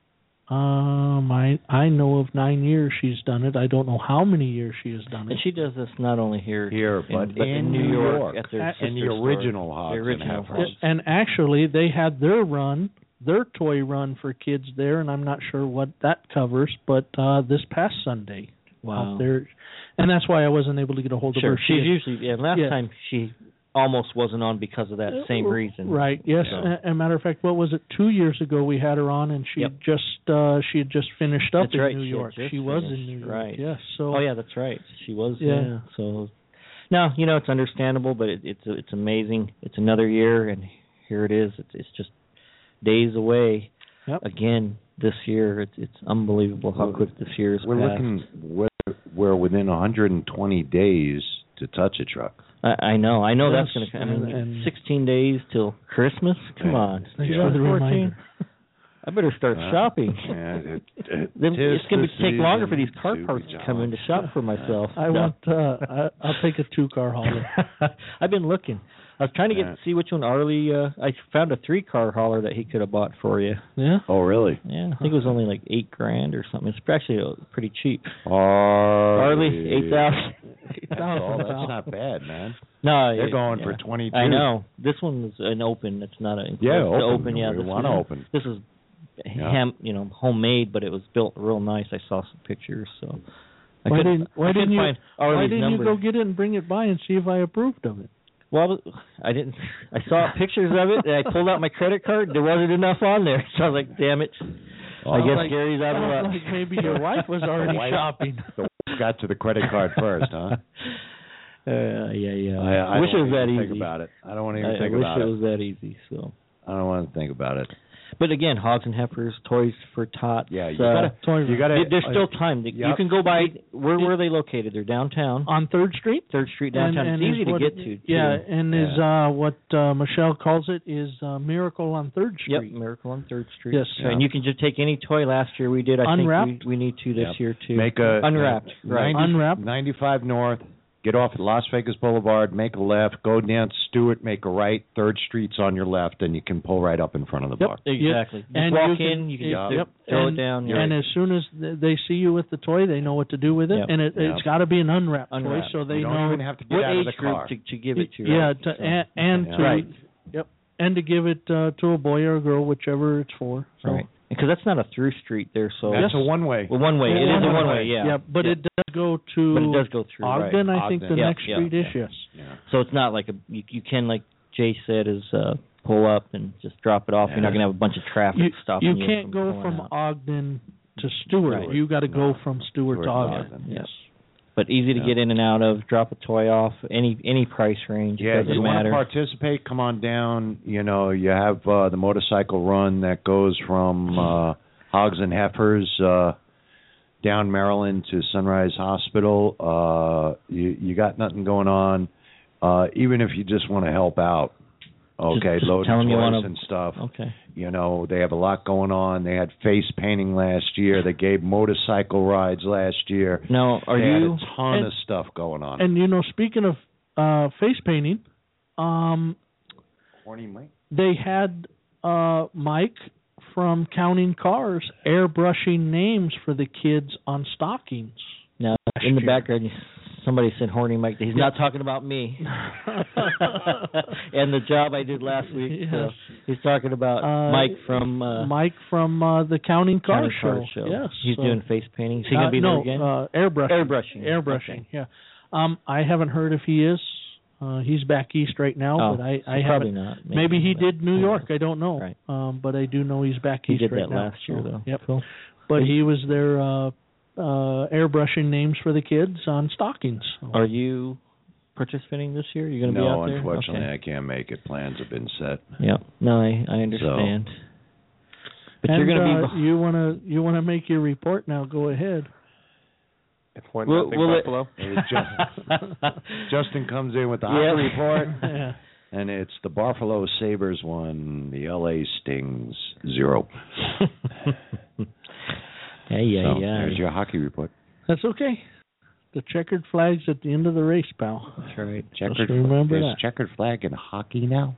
Um, I I know of nine years she's done it. I don't know how many years she has done it. And she does this not only here, Here, in, but but in New New York, York, at their At- in the sister store. original Hogs The and original Heifers. Hogs. And actually, they had their run, their toy run for kids there, and I'm not sure what that covers, but uh, this past Sunday Wow. out there, and that's why I wasn't able to get a hold of Sure, her. She she's had- usually yeah. Last yeah. time she almost wasn't on because of that same reason. Right. Yes. So- A, a matter of fact, what was it? Two years ago, we had her on, and she Yep. just uh, she had just finished up That's in right, New she had York. just She was in finished, New York. right. Yes. So. Oh yeah, that's right. She was. Yeah. Yeah. So now you know it's understandable, but it, it's it's amazing. It's another year, and here it is. It's it's just days away. Yep. Again this year. It's it's unbelievable how quick this year is. We're passed. looking. We're, we're within one hundred twenty days to touch a truck. I, I know. I know Yes, that's going to. I mean, and- and- sixteen days till Christmas. Come Yeah. on. Thanks Yeah. for the fourteen. reminder. I better start Uh, shopping. Yeah, it, it, Then tis it's going the to take longer for these season car to parts be to come in to jolly. shop for myself. I No. want. Uh, I, I'll take a two-car hauler. I've been looking. I was trying to get Yeah. see which one Arlie. Uh, I found a three-car hauler that he could have bought for you. Yeah. Oh, really? Yeah, I think it was only like eight grand or something. It's actually uh, pretty cheap. Arlie, eight thousand. That's, all, that's not bad, man. No, They're it- going yeah. for twenty-two. I know. This one was an open. It's not a Yeah, it's the open. open. Yeah, We this want was, open. This is Yeah. ham, you know, homemade, but it was built real nice. I saw some pictures, so. I Why couldn't, didn't Why I couldn't didn't you find Why Arlie's didn't number. you go get it and bring it by and see if I approved of it? Well, I didn't. I saw pictures of it, and I pulled out my credit card. There wasn't enough on there, so I was like, "Damn it!" I guess like, Gary's out of sounds luck. like maybe your wife was already Wife- shopping. The wife got to the credit card first, huh? Uh, yeah, yeah. I, I wish it don't was that even easy. think about it. I don't want to even I, think I wish about it it. was that easy. So, I don't want to think about it. but again, Hogs and Heifers, Toys for Tots. Yeah, you uh, gotta, Toy you gotta. There's still time. You Yep. can go by. Where where are they located? They're downtown. On Third Street. Third Street downtown. And, and it's easy is to what- get to. Yeah, too. and is uh, what uh, Michelle calls it is uh, Miracle on Third Yep, Street. Miracle on Third Street. Yes. So, and you can just take any toy. Last year we did. I Unwrapped? think we, we need to this Yep. year too. Make a unwrapped. Right. ninety, Unwrapped. ninety-five North. Get off at Las Vegas Boulevard. Make a left. Go down Stewart. Make a right. Third Street's on your left, and you can pull right up in front of the Yep. bar. Exactly. Just And walk you can- in. You can Yep. just Yep. throw and, it down. Yeah. And as soon as th- they see you with the toy, they know what to do with it, Yep. and it, Yep. it's got to be an unwrapped, Unwrapped. toy, so they you don't know even have to get what out age of the car. group to, to give it to? Yeah, right? to, So- and, and Yeah. to Right. yep, and to give it uh, to a boy or a girl, whichever it's for. So. Right. Because that's not a through street there, so That's a one-way. well, one way. It is a One one way. way. Yeah. Yeah, but Yeah. it does go to But it does go through. Ogden. right. I think Ogden. the Yeah, next yeah, street is yeah. yes. Yeah. So it's not like a you, you can like Jay said is uh, pull up and just drop it off. You're not Yeah. going to have a bunch of traffic You, stopping you you. can't go pulling from out. Ogden to Stewart. Right. You got to go No. from Stewart Stewart to to Ogden. Ogden. Yes. Yes. But easy to Yeah. get in and out of. Drop a toy off. Any any price range. Yeah, it if doesn't you want matter. to participate, come on down. You know, you have uh, the motorcycle run that goes from uh, Hogs and Heifers uh, down Maryland to Sunrise Hospital. Uh, you you got nothing going on. Uh, even if you just want to help out, okay, Just- just load tell of them you toys wanna- and stuff. Okay. You know, they have a lot going on. They had face painting last year. They gave motorcycle rides last year. Now, are they you? had a ton and- of stuff going on. And you know, speaking of uh, face painting, um, Corny Mike. they had uh, Mike from Counting Cars airbrushing names for the kids on stockings. Now, in the background, somebody said horny Mike. He's not talking about me. And the job I did last week. Yes. So he's talking about uh, Mike from uh, Mike from uh, the Counting Cars Counting show. Car show. Yes, he's so, doing face painting. Is he uh, going to be no, there again? Uh, airbrushing. Airbrushing. Airbrushing. Okay. Yeah. Um, I haven't heard if he is. Uh, he's back east right now, oh, but I, so I probably haven't. not. Maybe, maybe he not. did New York. I don't know. Right. Um, but I do know he's back he east did right that now. last year, so, though. Yep. Cool. But he was there uh, uh, airbrushing names for the kids on stockings. So. Are you participating this year? Are you going to no, be out there? unfortunately, okay. I can't make it. Plans have been set. Yeah. No, I, I understand. So. But and, you're going to uh, be. You want to you want to make your report now? Go ahead. It's one Will- nothing will it- Buffalo. Just, Justin comes in with the Yeah. hockey report, Yeah. and it's the Buffalo Sabres one, the L A Stings zero. Hey, yeah, so, yeah. There's your hockey report. That's okay. The checkered flag's at the end of the race, pal. That's right. Checkered, Just remember there's that. checkered flag in hockey now.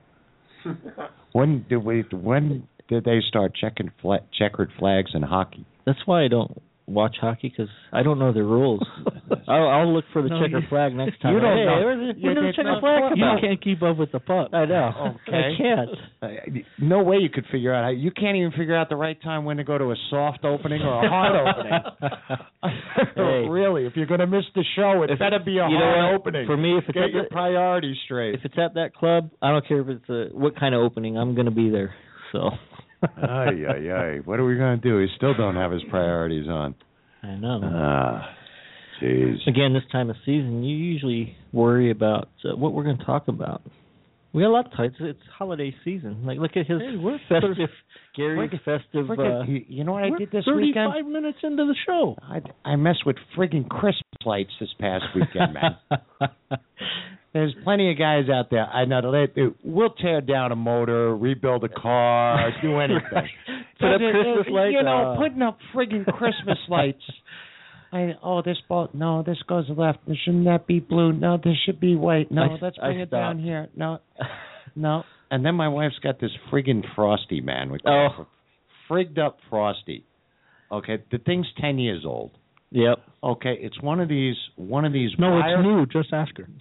when did we? When did they start checking fla- checkered flags in hockey? That's why I don't watch hockey, because I don't know the rules. I'll, I'll look for the No, checkered you- flag next time. you don't hey, know. Where's the, You when did the did checkered not flag know come You out? can't keep up with the puck. I know. Okay. I can't. Uh, no way you could figure out how. You can't even figure out the right time when to go to a soft opening or a hard opening. Hey. Really, if you're going to miss the show, it If- better be a you know hard what? opening. For me, if it's Get at your the- priorities straight. If it's at that club, I don't care if it's a, what kind of opening. I'm going to be there. So. Ay, ay, ay. What are we going to do? He still don't have his priorities on. I know. Ah, jeez. Again, this time of season, you usually worry about uh, what we're going to talk about. We got a lot of times. It's holiday season. Like, look at his Hey, we're festive, Gary's friggin- festive. Friggin- Uh, you, you know what I We're did this thirty-five weekend? minutes into the show. I, I messed with friggin' Christmas lights this past weekend, man. There's plenty of guys out there. I know they, we'll tear down a motor, rebuild a car, do anything. Put up But it- Christmas it- lights. You know, uh, putting up friggin' Christmas lights. I oh this bolt no this goes left. Shouldn't that be blue? No, this should be white. No, I- let's I bring it down stopped. here. No, no. And then my wife's got this friggin' Frosty, man. With Oh. frigged up Frosty. Okay, the thing's ten years old. Yep. Okay, it's one of these one of these. No, wire- it's new. Just ask her.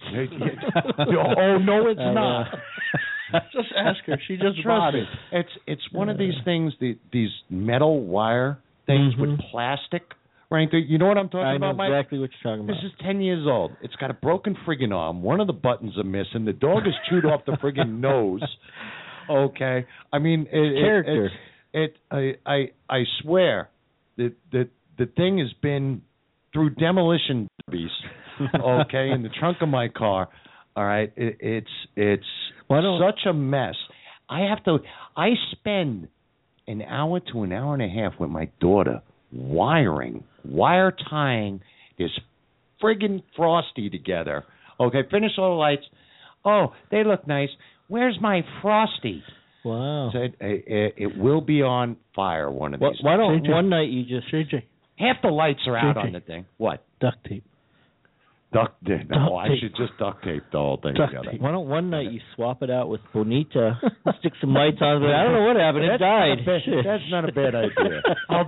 oh no, it's I not. Just ask her. She just Trust bought me, it. it's it's one of these things. The, these metal wire things with Mhm. plastic right there. You know what I'm talking I know about, Mike? exactly what you're talking This about. is ten years old. It's got a broken friggin' arm. One of the buttons are missing. The dog has chewed off the friggin' nose. Okay, I mean it. it Character. It. it I, I. I swear that that the thing has been through demolition derbies. Okay, in the trunk of my car. All right, it, it's it's Why don't- such a mess. I have to. I spend an hour to an hour and a half with my daughter wiring, wire tying this friggin' Frosty together. Okay, finish all the lights. Oh, they look nice. Where's my Frosty? Wow. So it, it, it will be on fire one of Why, these. why don't J J. one night you just J J, Half the lights are out J J. on the thing. What? duct tape. Duct tape. No, Duct I tape. should just duct tape the whole thing Duct together. tape. why don't one night you swap it out with Bonita, stick some lights on it. I don't know what happened. It That's not died. a bad- Shit. that's not a bad idea. I'll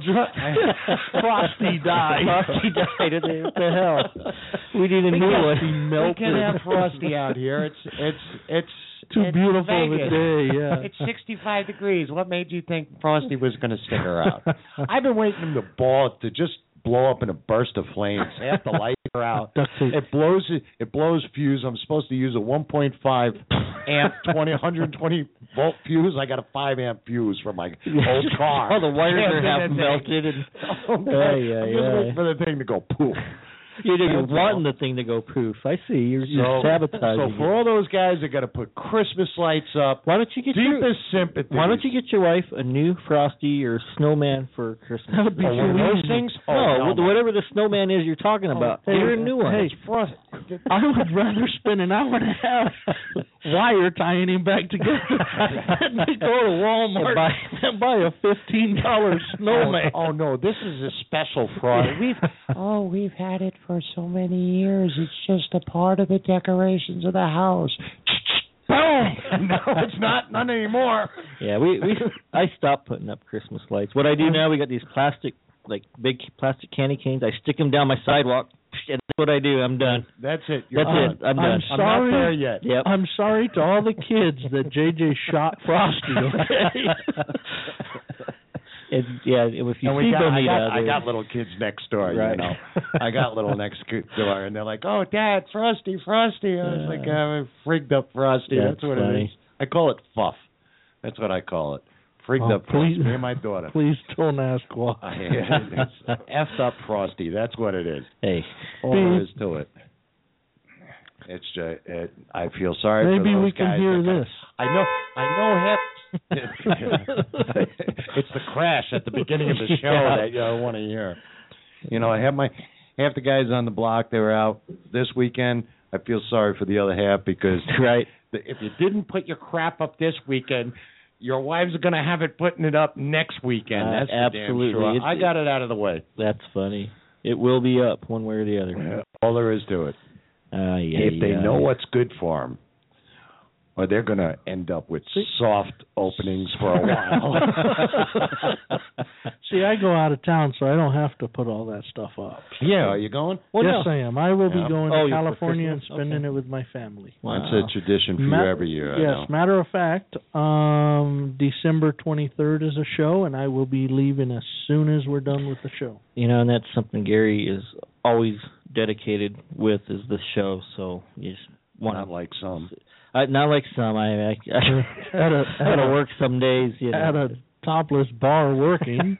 Frosty died. Frosty died. What the hell? We need a new one. We can have Frosty out here. It's it's it's Too it's beautiful of a Vegas. day, yeah. It's sixty-five degrees. What made you think Frosty was going to stick around? I've been waiting him to ball to just blow up in a burst of flames. Half the lights are out. Duct tape. It blows it blows fuse. I'm supposed to use a one point five amp twenty one hundred twenty volt fuse. I got a five amp fuse for my old car. Oh, the wires are Jammed in half the thing. melted. And Okay. Ay, I'm ay, just ay. waiting for the thing to go poof. You're, you're That's wanting all. the thing to go poof. I see. You're, you're So, sabotaging so for it. all those guys that got to put Christmas lights up, Why don't you get your deepest sympathy. Why don't you get your wife a new Frosty or snowman for Christmas? That would be Oh, one of too those easy. things? No, Oh, wh- whatever the snowman is you're talking about. hey, Get her a new one. hey, Frost. I would rather spend an hour and a half wire tying him back together than to go to Walmart And buy- and buy a fifteen dollar snowman. Oh, oh no, this is a special fraud. We've oh, we've had it for so many years. It's just a part of the decorations of the house. Boom! No, it's not. None anymore. Yeah, we we I stopped putting up Christmas lights. What I do now, we got these plastic, like big plastic candy canes. I stick them down my sidewalk, and that's what I do. I'm done. That's it. You're That's done. it. I'm done. I'm sorry. I'm not there yet. Yep. I'm sorry to all the kids that J J shot Frosty. Okay. It, yeah, if you and we see got, I Bonita, got, I there- got little kids next door, Right. you know. I got little next door, and they're like, "Oh, Dad, Frosty, Frosty." I was like, "I'm frigged up Frosty." That's That's what funny. it is. I call it Fuff. That's what I call it. Frigged Oh, up Frosty. please- Me and my daughter. Please don't ask why. It's effed up Frosty. That's what it is. Hey, All there is to it. It's just, it, I feel sorry for Maybe those we can guys hear that- this. I know, I know half. It's the crash at the beginning of the show Yeah. that you don't want to hear. You know, I have my half the guys on the block. They were out this weekend. I feel sorry for the other half because right. the, if you didn't put your crap up this weekend, your wives are going to have it putting it up next weekend. Uh, That's for damn absolutely. sure. It's- I got it out of the way. That's funny. It will be up one way or the other. All there is to it. Uh, yeah, if they yeah. know what's good for them, or they're going to end up with soft openings for a while. See, I go out of town, so I don't have to put all that stuff up. Yeah, are you going? Well, yes, no. I am. I will Yeah. be going Oh, to you're for California and Christmas? spending Okay. it with my family. Wow. That's a tradition for Ma- you every year. I yes, know. matter of fact, um, December twenty-third is a show, and I will be leaving as soon as we're done with the show. You know, and that's something Gary is always dedicated with is the show. So you just want Not like some. I, not like some. I I, I At a- I gotta work some days. You know. At a topless bar working.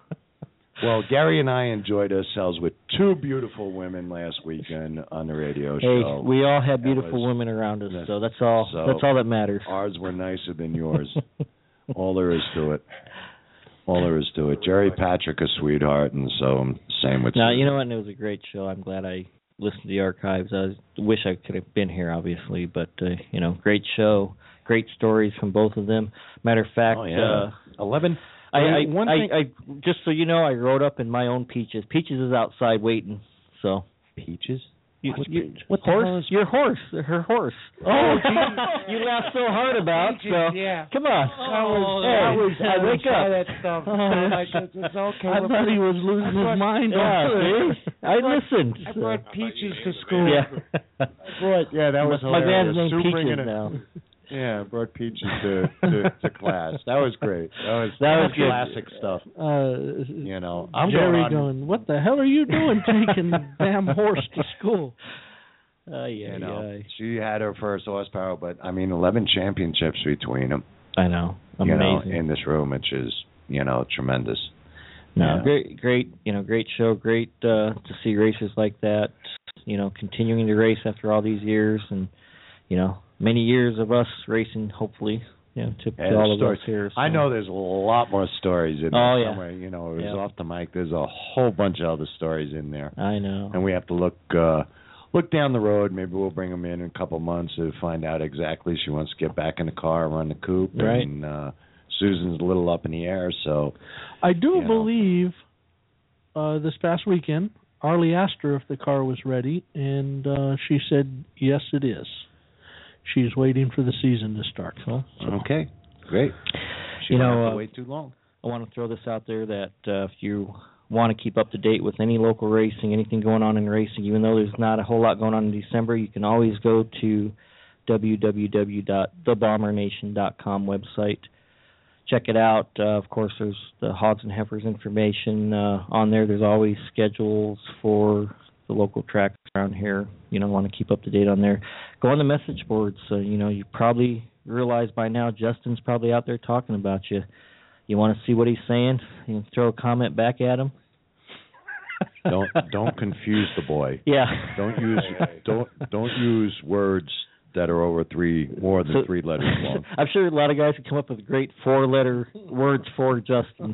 Well, Gary and I enjoyed ourselves with two beautiful women last weekend on the radio Hey, show. we all had That beautiful was- women around us, so that's all. So- that's all that matters. Ours were nicer than yours. All there is to it. All there is to it. Jerry Patrick, a sweetheart, and so same with. Now, Susan. you know what? It was a great show. I'm glad I listened to the archives. I was, wish I could have been here, obviously, but uh, you know, great show, great stories from both of them. Matter of fact, Oh, yeah. uh, Eleven. I, I, One I, thing- I, just so you know, I wrote up in my own Peaches. Peaches is outside waiting. So Peaches. you, What's you, Peach? What the horse? hell is- Your horse? Her horse? Oh, you laughed so hard about. Peaches, so yeah. come on. That was, hey, that was, I wake saw up. that stuff. Like, it's, it's okay. I thought he was losing his mind. Yeah, see? I listened. I so. brought Peaches to school. Yeah. I brought, yeah, that was My hilarious. band's name Sue bringing Peaches it- now. Yeah, brought Peaches to, to, to class. That was great. That was That was good. classic stuff. Uh, You know, I'm Jerry going on. going, what the hell are you doing taking the damn horse to school? Uh, yeah, you know, yeah. she had her first horsepower, but I mean, eleven championships between them. I know. You Amazing. know, in this room, which is you know tremendous. No, Yeah. great, great, you know, great show. Great uh, to see racers like that, you know, continuing to race after all these years, and you know, many years of us racing. Hopefully, you know, to, to And all of stories. us here. So. I know there's a lot more stories in Oh, there yeah. somewhere. You know, it was Yeah. off the mic. There's a whole bunch of other stories in there, I know. and we have to look uh, look down the road. Maybe we'll bring them in in a couple months to find out exactly. She wants to get back in the car, run the coupe, Right. and uh, Susan's a little up in the air. So I do You know. believe uh, this past weekend, Arlie asked her if the car was ready, and uh, she said, yes, it is. She's waiting for the season to start. So, okay, great. She You won't know, have to uh, wait too long. I want to throw this out there that uh, if you want to keep up to date with any local racing, anything going on in racing, even though there's not a whole lot going on in December, you can always go to w w w dot the bomber nation dot com website. Check it out. Uh, of course, there's the Hogs and Heifers information uh, on there. There's always schedules for the local tracks around here. You know, want to keep up to date on there. Go on the message boards. So, you know, you probably realize by now Justin's probably out there talking about you. You want to see what he's saying? You can throw a comment back at him. Don't don't confuse the boy. Yeah. Don't use don't don't use words that are over three more than So- three letters long. I'm sure a lot of guys can come up with great four-letter words for Justin.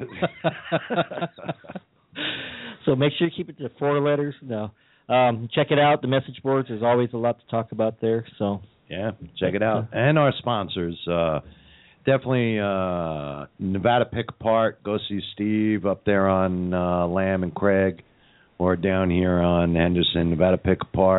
So make sure you keep it to four letters. No, um, check it out. The message boards. There's always a lot to talk about there. So Yeah, check it out. And our sponsors, uh, definitely uh, Nevada Pick Apart. Go see Steve up there on uh, Lamb and Craig, or down here on Henderson. Nevada Pick Apart.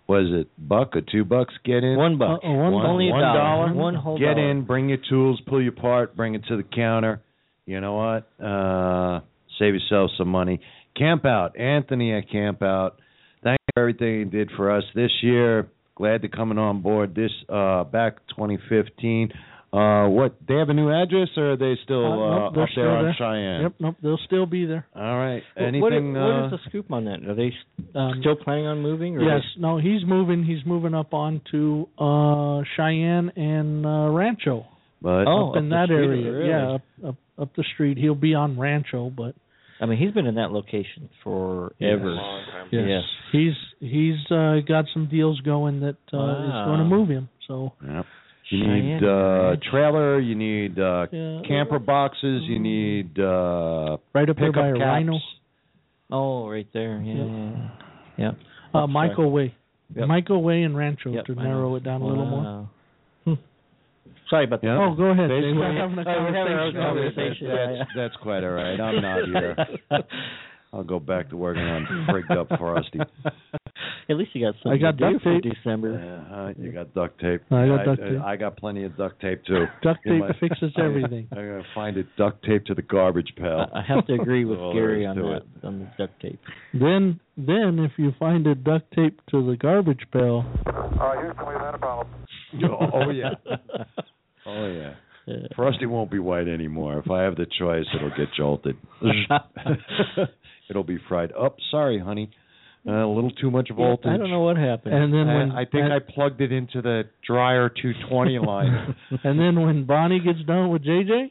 was it buck or two bucks get in? One buck. Uh, one, one, only a one dollar. dollar. One whole Get dollar. in, bring your tools, pull your part, bring it to the counter. You know what? Uh, save yourself some money. Camp Out. Anthony at Camp Out. Thank you for everything he did for us this year. Glad to coming on board this uh, back twenty fifteen. Uh, what, they have a new address, or are they still Uh, uh, nope, they're up still there on there. Cheyenne? Yep, nope, they'll still be there. All right. What- Anything? What, what uh, is the scoop on that? Are they Um, still planning on moving? Or Yes, no, he's moving. He's moving up onto uh, Cheyenne and uh, Rancho. But Oh, up in up that the street, area. really? Yeah, up, up up the street. He'll be on Rancho, but I mean, he's been in that location forever. yes, Yes. he's he's uh, got some deals going that uh, is Wow. going to move him. So yeah. You Cheyenne need uh, Ranch. trailer. You need uh, Yeah. camper boxes. You need uh, right up there pickup by a caps. Rhino, Oh, right there. Yeah. Yep. Yep. uh, Michael Way, Yep. Michael Way and Rancho Yep, to I narrow know. it down a little more. Wow. Hmm. Sorry about that. Yeah. Oh, go ahead. They- Dave. We're having a Oh, we're having our own conversation. conversation. That's, that's, that's quite all right. I'm not here. I'll go back to working on frigged up Frosty. At least you got something I got to do duct for tape. December. Uh, you got duct tape. I got duct I, tape. I got plenty of duct tape too. Duct In tape my- fixes I- everything. I'm gonna find it duct tape to the garbage pail. I I have to agree with All there Gary is on to that, it. on the duct tape. Then, then if you find a duct tape to the garbage pail, Uh, Houston, we've had a problem. oh, oh yeah. Oh yeah. Yeah. Frosty won't be white anymore. If I have the choice, it'll get jolted. It'll be fried. Oh, sorry, honey. Uh, a little too much voltage. I don't know what happened. and then when I, I think I plugged it into the dryer two twenty line. and then when Bonnie gets done with J J,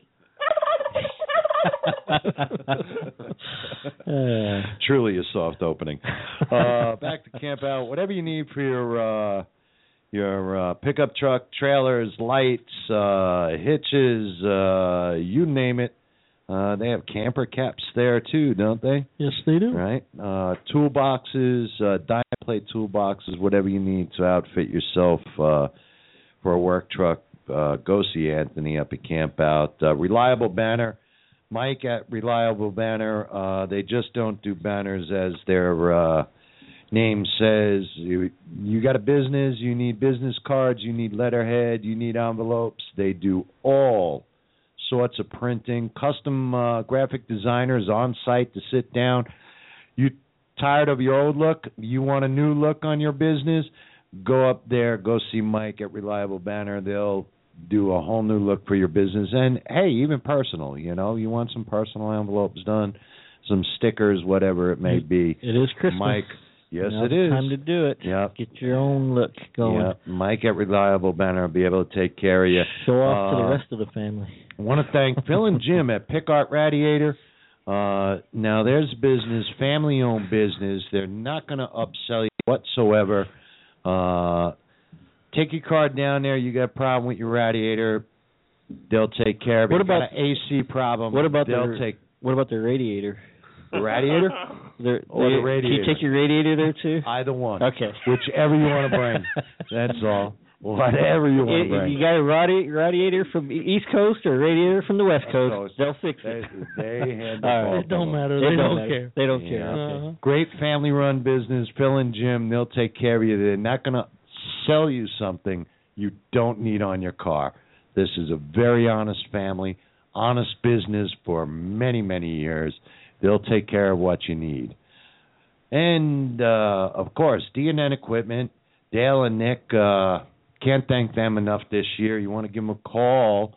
Uh, Truly a soft opening. Uh, back to Camp Out. Whatever you need for your uh, your uh, pickup truck, trailers, lights, uh, hitches, uh, you name it. Uh, they have camper caps there too, don't they? yes, they do. Right. Uh, toolboxes, uh, diamond plate toolboxes, whatever you need to outfit yourself uh, for a work truck. Uh, go see Anthony up at Camp Out. Uh, Reliable Banner. Mike at Reliable Banner. Uh, they just don't do banners as their uh, name says. You, you got a business, you need business cards, you need letterhead, you need envelopes. They do all sorts of printing, custom uh, graphic designers on site to sit down. You tired of your old look? You want a new look on your business? Go up there, go see Mike at Reliable Banner. They'll do a whole new look for your business. And, hey, even personal, you know. You want some personal envelopes done, some stickers, whatever it may be. It is Christmas. Mike, yes, now's it the is. time to do it. Yep. Get your own look going. Yeah, Mike at Reliable Banner will be able to take care of you. Show off to Uh, the rest of the family. I want to thank Phil and Jim at Pick Art Radiator. Uh, now, there's business, family-owned business. They're not going to upsell you whatsoever. Uh, take your card down there. You got a problem with your radiator, they'll take care of it. What You got about- an A C problem? What about they'll their take What about the radiator? the radiator Their, or they- the radiator? Can you take your radiator there too? Either one. Okay. Whichever you want to bring. That's all. Whatever you want to If bring. you got a radi- radiator from the East Coast or a radiator from the West Coast, Coast. they'll fix They, it. they handle All right. both It don't of them. matter. It They don't don't matter. care. They don't Yeah. care. Uh-huh. Okay. Great family-run business. Phil and Jim, they'll take care of you. They're not going to sell you something you don't need on your car. This is a very honest family, honest business for many, many years. They'll take care of what you need. And, uh, of course, D and N Equipment, Dale and Nick, uh, can't thank them enough this year. You want to give them a call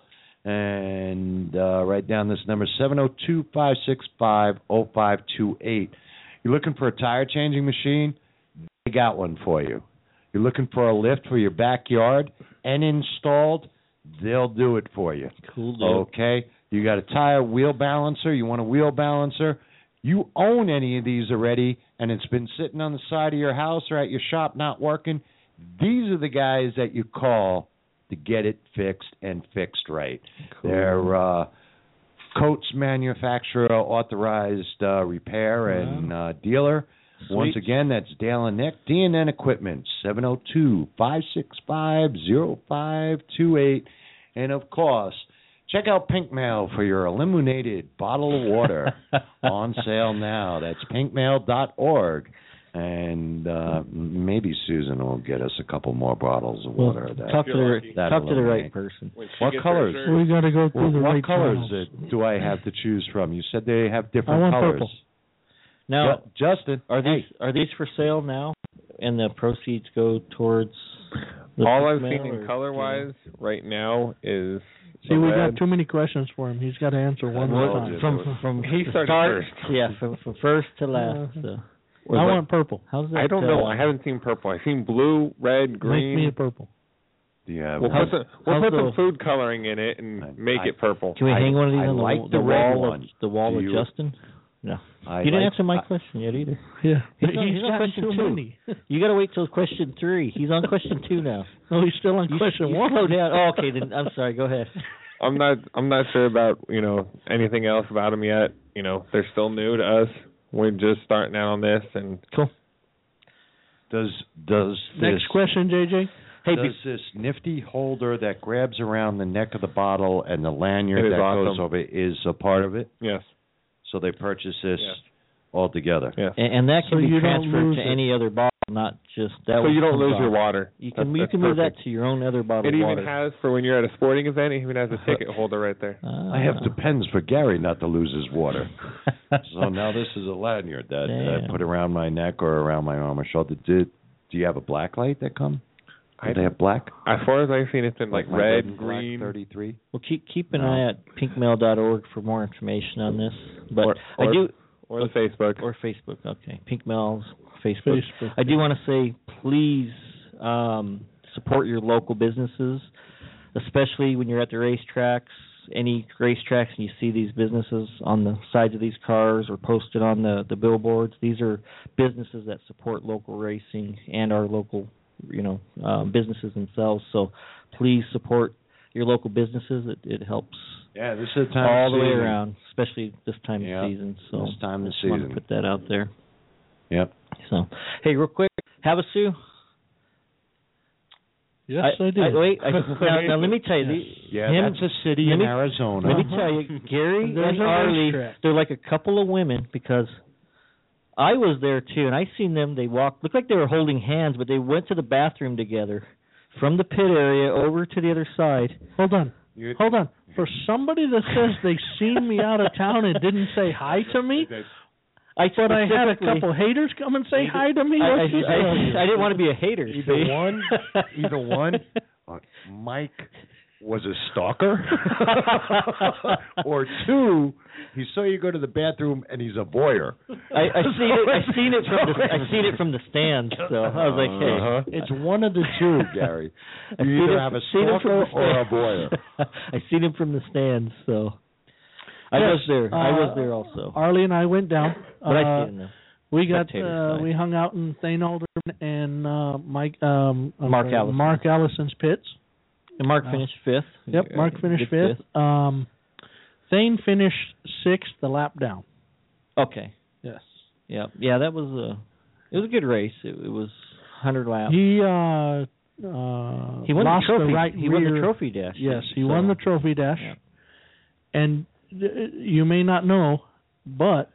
and uh, write down this number, seven oh two, five six five, oh five two eight. You're looking for a tire changing machine? They got one for you. You're looking for a lift for your backyard and installed? They'll do it for you. Cool deal. Okay? You got a tire wheel balancer, you want a wheel balancer, you own any of these already and it's been sitting on the side of your house or at your shop not working, these are the guys that you call to get it fixed and fixed right. Cool. They're uh, Coates manufacturer authorized uh, repair and uh, dealer. Sweet. Once again, that's Dale and Nick, D and N Equipment, seven oh two, five six five, oh five two eight. And, of course, check out Pink Mail for your illuminated bottle of water. On sale now. That's pink mail dot org. And uh, maybe Susan will get us a couple more bottles of water. Well, that, talk to the that talk to the eliminate. right person. What colors? We got to go through Well, the what right colors channels. it, do I have to choose from? You said they have I different want colors. purple. Now, Ju- Justin, are these are these for sale now? And the proceeds go towards the All I've pink seen mail, in or- color wise right now is See, the we red. got too many questions for him. He's got to answer one Well, at a time. From from He started start, first. yeah, from, from first to last. So. I like- want purple. How's that? I don't know. uh, I haven't seen purple. I've seen blue, red, green. Make me a purple. Yeah, We'll well, put some, we'll how's put some the- food coloring in it and I- make I- it purple. Can we I- hang one of these I on the, like wall- the the red wall one. of the wall Do of you- Justin? No, I you didn't like- answer my I- question yet either. Yeah. He's on, he's on gotten question too two. many. You got to wait till question three. He's on question two now. No, he's still on You, question you one. slow down. Oh, okay. Then I'm sorry. Go ahead. I'm not. I'm not sure about you know anything else about them yet. You know, they're still new to us. We're just starting out on this, and Cool. Does does Next this question, J J. Hey, does this nifty holder that grabs around the neck of the bottle and the lanyard It is that goes awesome. over it is a part of it? yes, So they purchase this Yes. all together. yes. and, and that So can be you don't transferred lose to it. any other bottle, not just that So one you don't comes lose off. your water. You can That's- you that's can move perfect. that to your own other bottle It of even water. has for when you're at a sporting event. It even has a ticket holder right there. Ah. I have depends for Gary not to lose his water. So now this is a lanyard that Damn. I put around my neck or around my arm or shoulder. Do, do you have a black light that come? Do I- they have black? As far as I've seen, it's in like my red, and green. black thirty-three? Well, keep keep an No. eye at pink mail dot org for more information on this. But Or- I or- do or the Facebook. or Facebook. Okay, Pink Mail's Facebook. Facebook. I do want to say, please um, support your local businesses, especially when you're at the racetracks. Any racetracks and you see these businesses on the sides of these cars or posted on the the billboards. These are businesses that support local racing and our local, you know, um, businesses themselves. So please support your local businesses. It it helps Yeah, this is the time all of the way season. around, especially this time Yeah, of season. So this time of I just want to season. put that out there. Yep. So, hey, real quick, Havasu. Yes, I, I, do. I, wait, I, now, now let me tell you, the, Yeah, him, that's a city let in me- Arizona. let me tell you, Gary There's and a Arlie, racetrack. they're like a couple of women because I was there too, and I seen them. They walked, looked like they were holding hands, but they went to the bathroom together from the pit area over to the other side. Hold on. You- Hold on. For somebody that says they seen me out of town and didn't say hi to me, I but I had a specifically- couple haters come and say hi to me. I, I, What's this I, tell you? I didn't want to be a hater. Either see? one, either one, uh, Mike was a stalker, or two, he saw you go to the bathroom and he's a voyeur. I, I seen it. I seen it from the. I seen it from the stands. So I was like, hey, Uh-huh. It's one of the two, Gary. I You seen either it- have a seen it from stalker the or a stands. voyeur. I seen him from the stands. So I Yes, was there. I was uh, there also. Arlie and I went down. But I Uh, seen him there. We got Spectator uh, side. we hung out in Thane Alderman and uh, Mike um, I'm Mark sorry, Allison. Mark Allison's pits. And Mark uh, finished fifth. Yep, Mark Uh, finished did fifth. Um, Thane finished sixth, the lap down. Okay. Yes. Yeah. Yeah. That was a. It was a good race. It, it was one hundred laps. He uh, uh, He won lost the trophy. right he won the rear- trophy dash. Yes, he so, won the trophy dash. Yeah. And uh, you may not know, but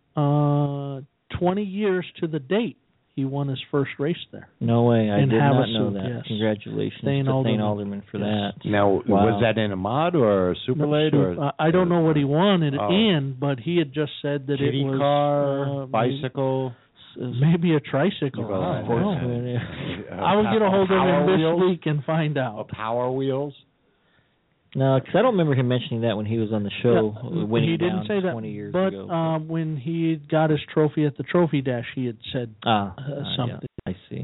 uh, twenty years to the date, he won his first race there. No way. I In did not Havasu, know that. yes. Congratulations Thane to Alderman. Thane Alderman for Yes. that. Now, Wow. was that in a mod or a super No, late so, or uh, I don't know what he won it Oh. in, but he had just said that kitty it was car, uh, bicycle? maybe, maybe a tricycle. Well, I don't sports know. center. Yeah. I will get a hold of Power him this wheels? week and find Uh, out. Power wheels? No, because I don't remember him mentioning that when he was on the show. Yeah, when he didn't down say that, twenty years but ago. um, when he got his trophy at the trophy dash, he had said ah, uh, ah, something. Yeah, I see.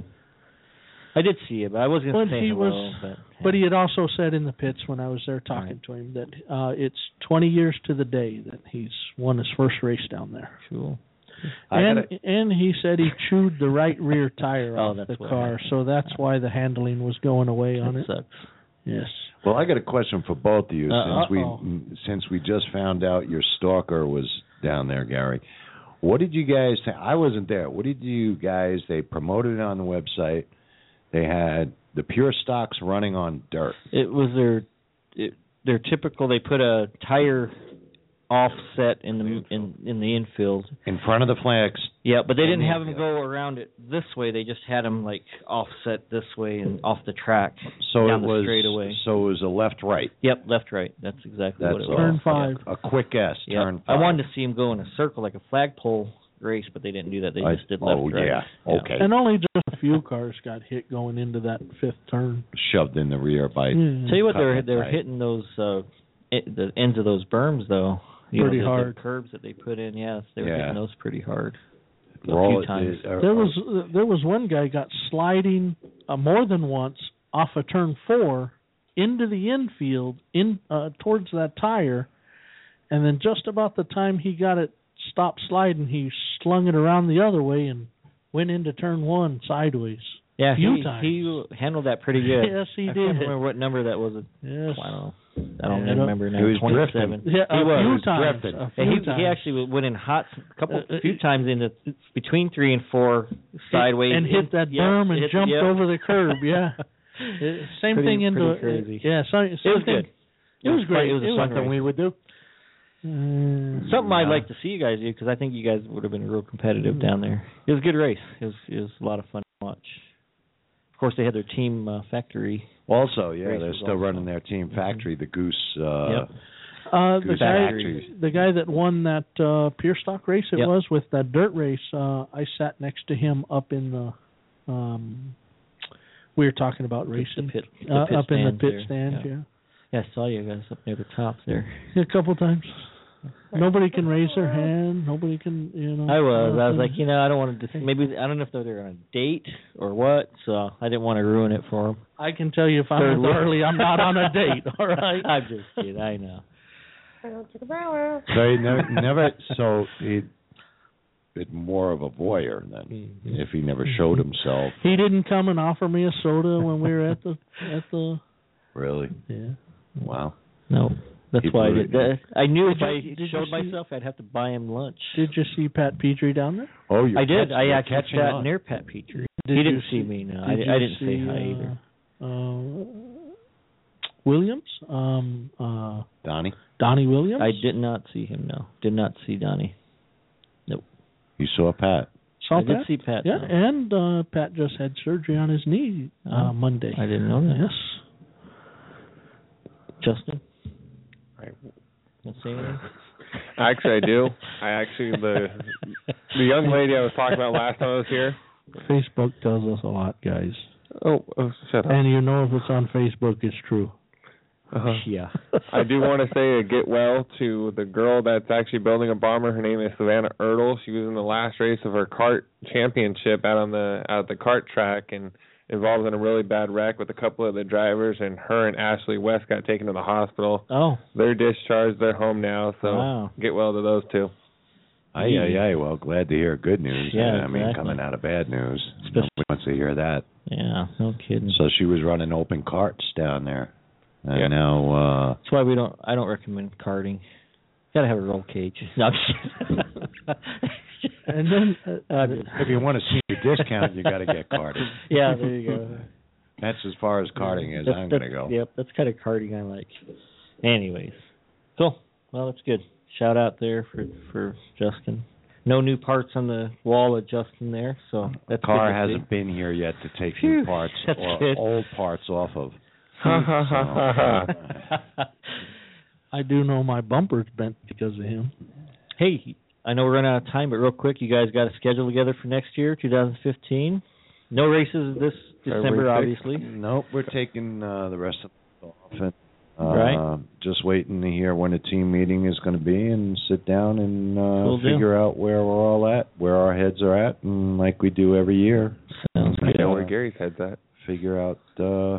I did see it, but I was going But to say he hello. was- but, But he had also said in the pits when I was there talking Right. to him that uh, it's twenty years to the day that he's won his first race down there. Cool. I And gotta- and he said he chewed the right rear tire Oh, off that's the what car, happened. so that's why the handling was going away on That it. sucks. Yes. Well, I got a question for both of you Uh, since we uh-oh. since we just found out your stalker was down there, Gary. What did you guys think? I wasn't there. What did you guys? They promoted it on the website. They had the pure stocks running on dirt. It was their it, their typical. They put a tire offset in the in in the infield. In front of the flags, Yeah, but they in didn't the have him infield. go around it this way. They just had him like offset this way and off the track So down it the was straightaway. so it was a left right. Yep, left right. That's exactly That's what it was. Turn five. A, a quick S. Yep. Turn I five. wanted to see him go in a circle like a flagpole race, but they didn't do that. They I- just did left oh, right. yeah. Okay. And only just a few cars got hit going into that fifth turn. Shoved in the rear by. Yeah. Tell you what, they're cutting it they're tight. hitting those uh, it, the ends of those berms though. You Pretty know, the, hard. The curbs that they put in, yes, they were Yeah. hitting those pretty hard. A Roll few it- times. uh, There was uh, there was one guy got sliding uh, more than once off of turn four into the infield in uh, towards that tire, and then just about the time he got it stopped sliding, he slung it around the other way and went into turn one sideways. Yeah, few he times. he handled that pretty good. Yes, he I did. can't remember what number that was. Yes. I don't know. I don't Yeah, even remember now. he was twenty-seven. drifting. Yeah, he a was. few was times. drifting. A Yeah, few he times. he actually went in hot a couple Uh, uh, few times in the between three and four sideways and hit that Yep, berm and hit- jumped yep. over the curb. Yeah, Uh, same Pretty- thing into pretty crazy. yeah. So, It was good. It was great. It was a fun Something race. we would do. Mm, Something I'd Yeah. like to see you guys do because I think you guys would have been real competitive down there. It was a good race. It was it was a lot of fun to watch. Of course, they had their team uh, factory. Also, yeah, Race they're was still also- running their team factory, the Goose. Uh, Yep. Uh, the Goose guy, Factory. the guy that won that uh, pure stock race, it Yep. was with that dirt race. Uh, I sat next to him up in the. Um, we were talking about racing The pit, the uh, pit up in the stands pit there. stand. Yeah. Yeah. Yeah, I saw you guys up near the top there. Yeah, a couple times. Nobody can raise their hand. Nobody can, you know. I was. I was nothing. like, you know, I don't want to. Maybe I don't know if they're on a date or what. So I didn't want to ruin it for them. I can tell you if I'm Third with wheel. Harley, I'm not on a date. All right. I'm just kidding. I know. So he never, never so he been more of a voyeur then, if he never showed himself. He didn't come and offer me a soda when we were at the at the. Really? Yeah. Wow. No, that's He why I blew did it. that. I knew Did if you- I did you showed see- myself, I'd have to buy him lunch. Did you see Pat Petrie down there? Oh, you're I did. catch- I you're actually catching sat on. near Pat Petrie. Did he you didn't see- see me. No, I, did I you didn't say see, hi either. Uh, uh, Williams, um, uh, Donnie, Donnie Williams. I did not see him. No, did not see Donnie. you saw Pat. Saw I did Pat? see Pat. Yeah, though. and uh, Pat just had surgery on his knee uh, Oh. Monday. I didn't know that. Yes. Justin, Right. want to say anything? Actually, I do. I actually the the young lady I was talking about last time I was here. Facebook tells us a lot, guys. Oh, oh shut up. And you know if it's on Facebook, it's true. Uh-huh. Yeah. I do want to say a get well to the girl that's actually building a bomber. Her name is Savannah Ertl. She was in the last race of her kart championship out on the out at the kart track and involved in a really bad wreck with a couple of the drivers, and her and Ashley West got taken to the hospital. Oh, They're discharged. They're home now. So wow. get well to those two. Aye, aye, aye. Well, glad to hear good news. Yeah, I mean, exactly. coming out of bad news. Especially- Nobody wants to hear that. Yeah, no kidding. So she was running open carts down there. And Yeah. now, uh, That's why we don't. I don't recommend karting. Got to have a roll cage. No, I'm just And then, uh, I'm just- if you want to see your discount, you got to get karting. yeah, there you go. That's as far as karting is. That's- I'm going to that's- go. Yep, that's kind of karting I like. Anyways, cool. Well, that's good. Shout out there for for Justin. No new parts on the wall of Justin there, so that's The car good to see. hasn't been here yet to take Phew, new parts that's or good. old parts off of. Ha ha ha ha ha. I do know my bumper's bent because of him. Hey, I know we're running out of time, but real quick, you guys got a schedule together for next year, twenty fifteen. No races this December, February sixth? obviously. Nope, we're taking uh, the rest of it off. And, uh, Right. Just waiting to hear when the team meeting is going to be and sit down and uh, Will do. figure out where we're all at, where our heads are at, and like we do every year, Sounds I good. know where Gary's head's at. figure out uh,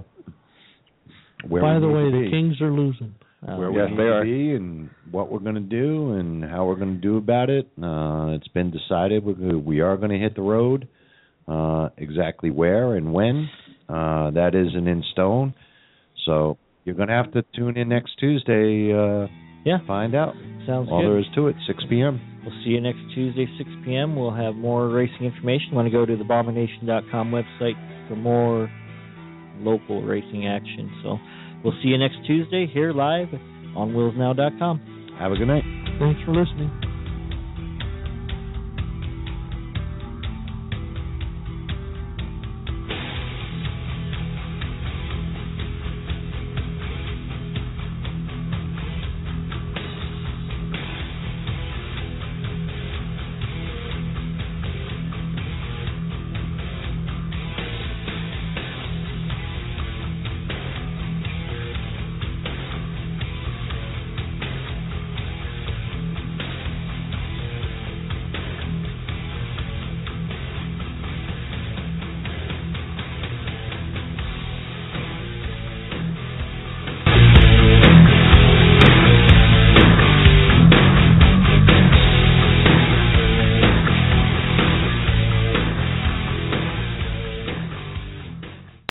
where By we the need way, to the be. Kings are losing. Uh, where Yes, we need they to are. be and what we're going to do and how we're going to do about it. Uh, it's been decided we we are going to hit the road. Uh, exactly where and when, uh, that isn't in stone. So you're going to have to tune in next Tuesday. Uh, Yeah. find out. Sounds All good. there is to it. six p.m. We'll see you next Tuesday, six p.m. We'll have more racing information. Want to go to the bomber nation dot com website for more local racing action. So we'll see you next Tuesday here live on wheels now dot com. Have a good night. Thanks for listening.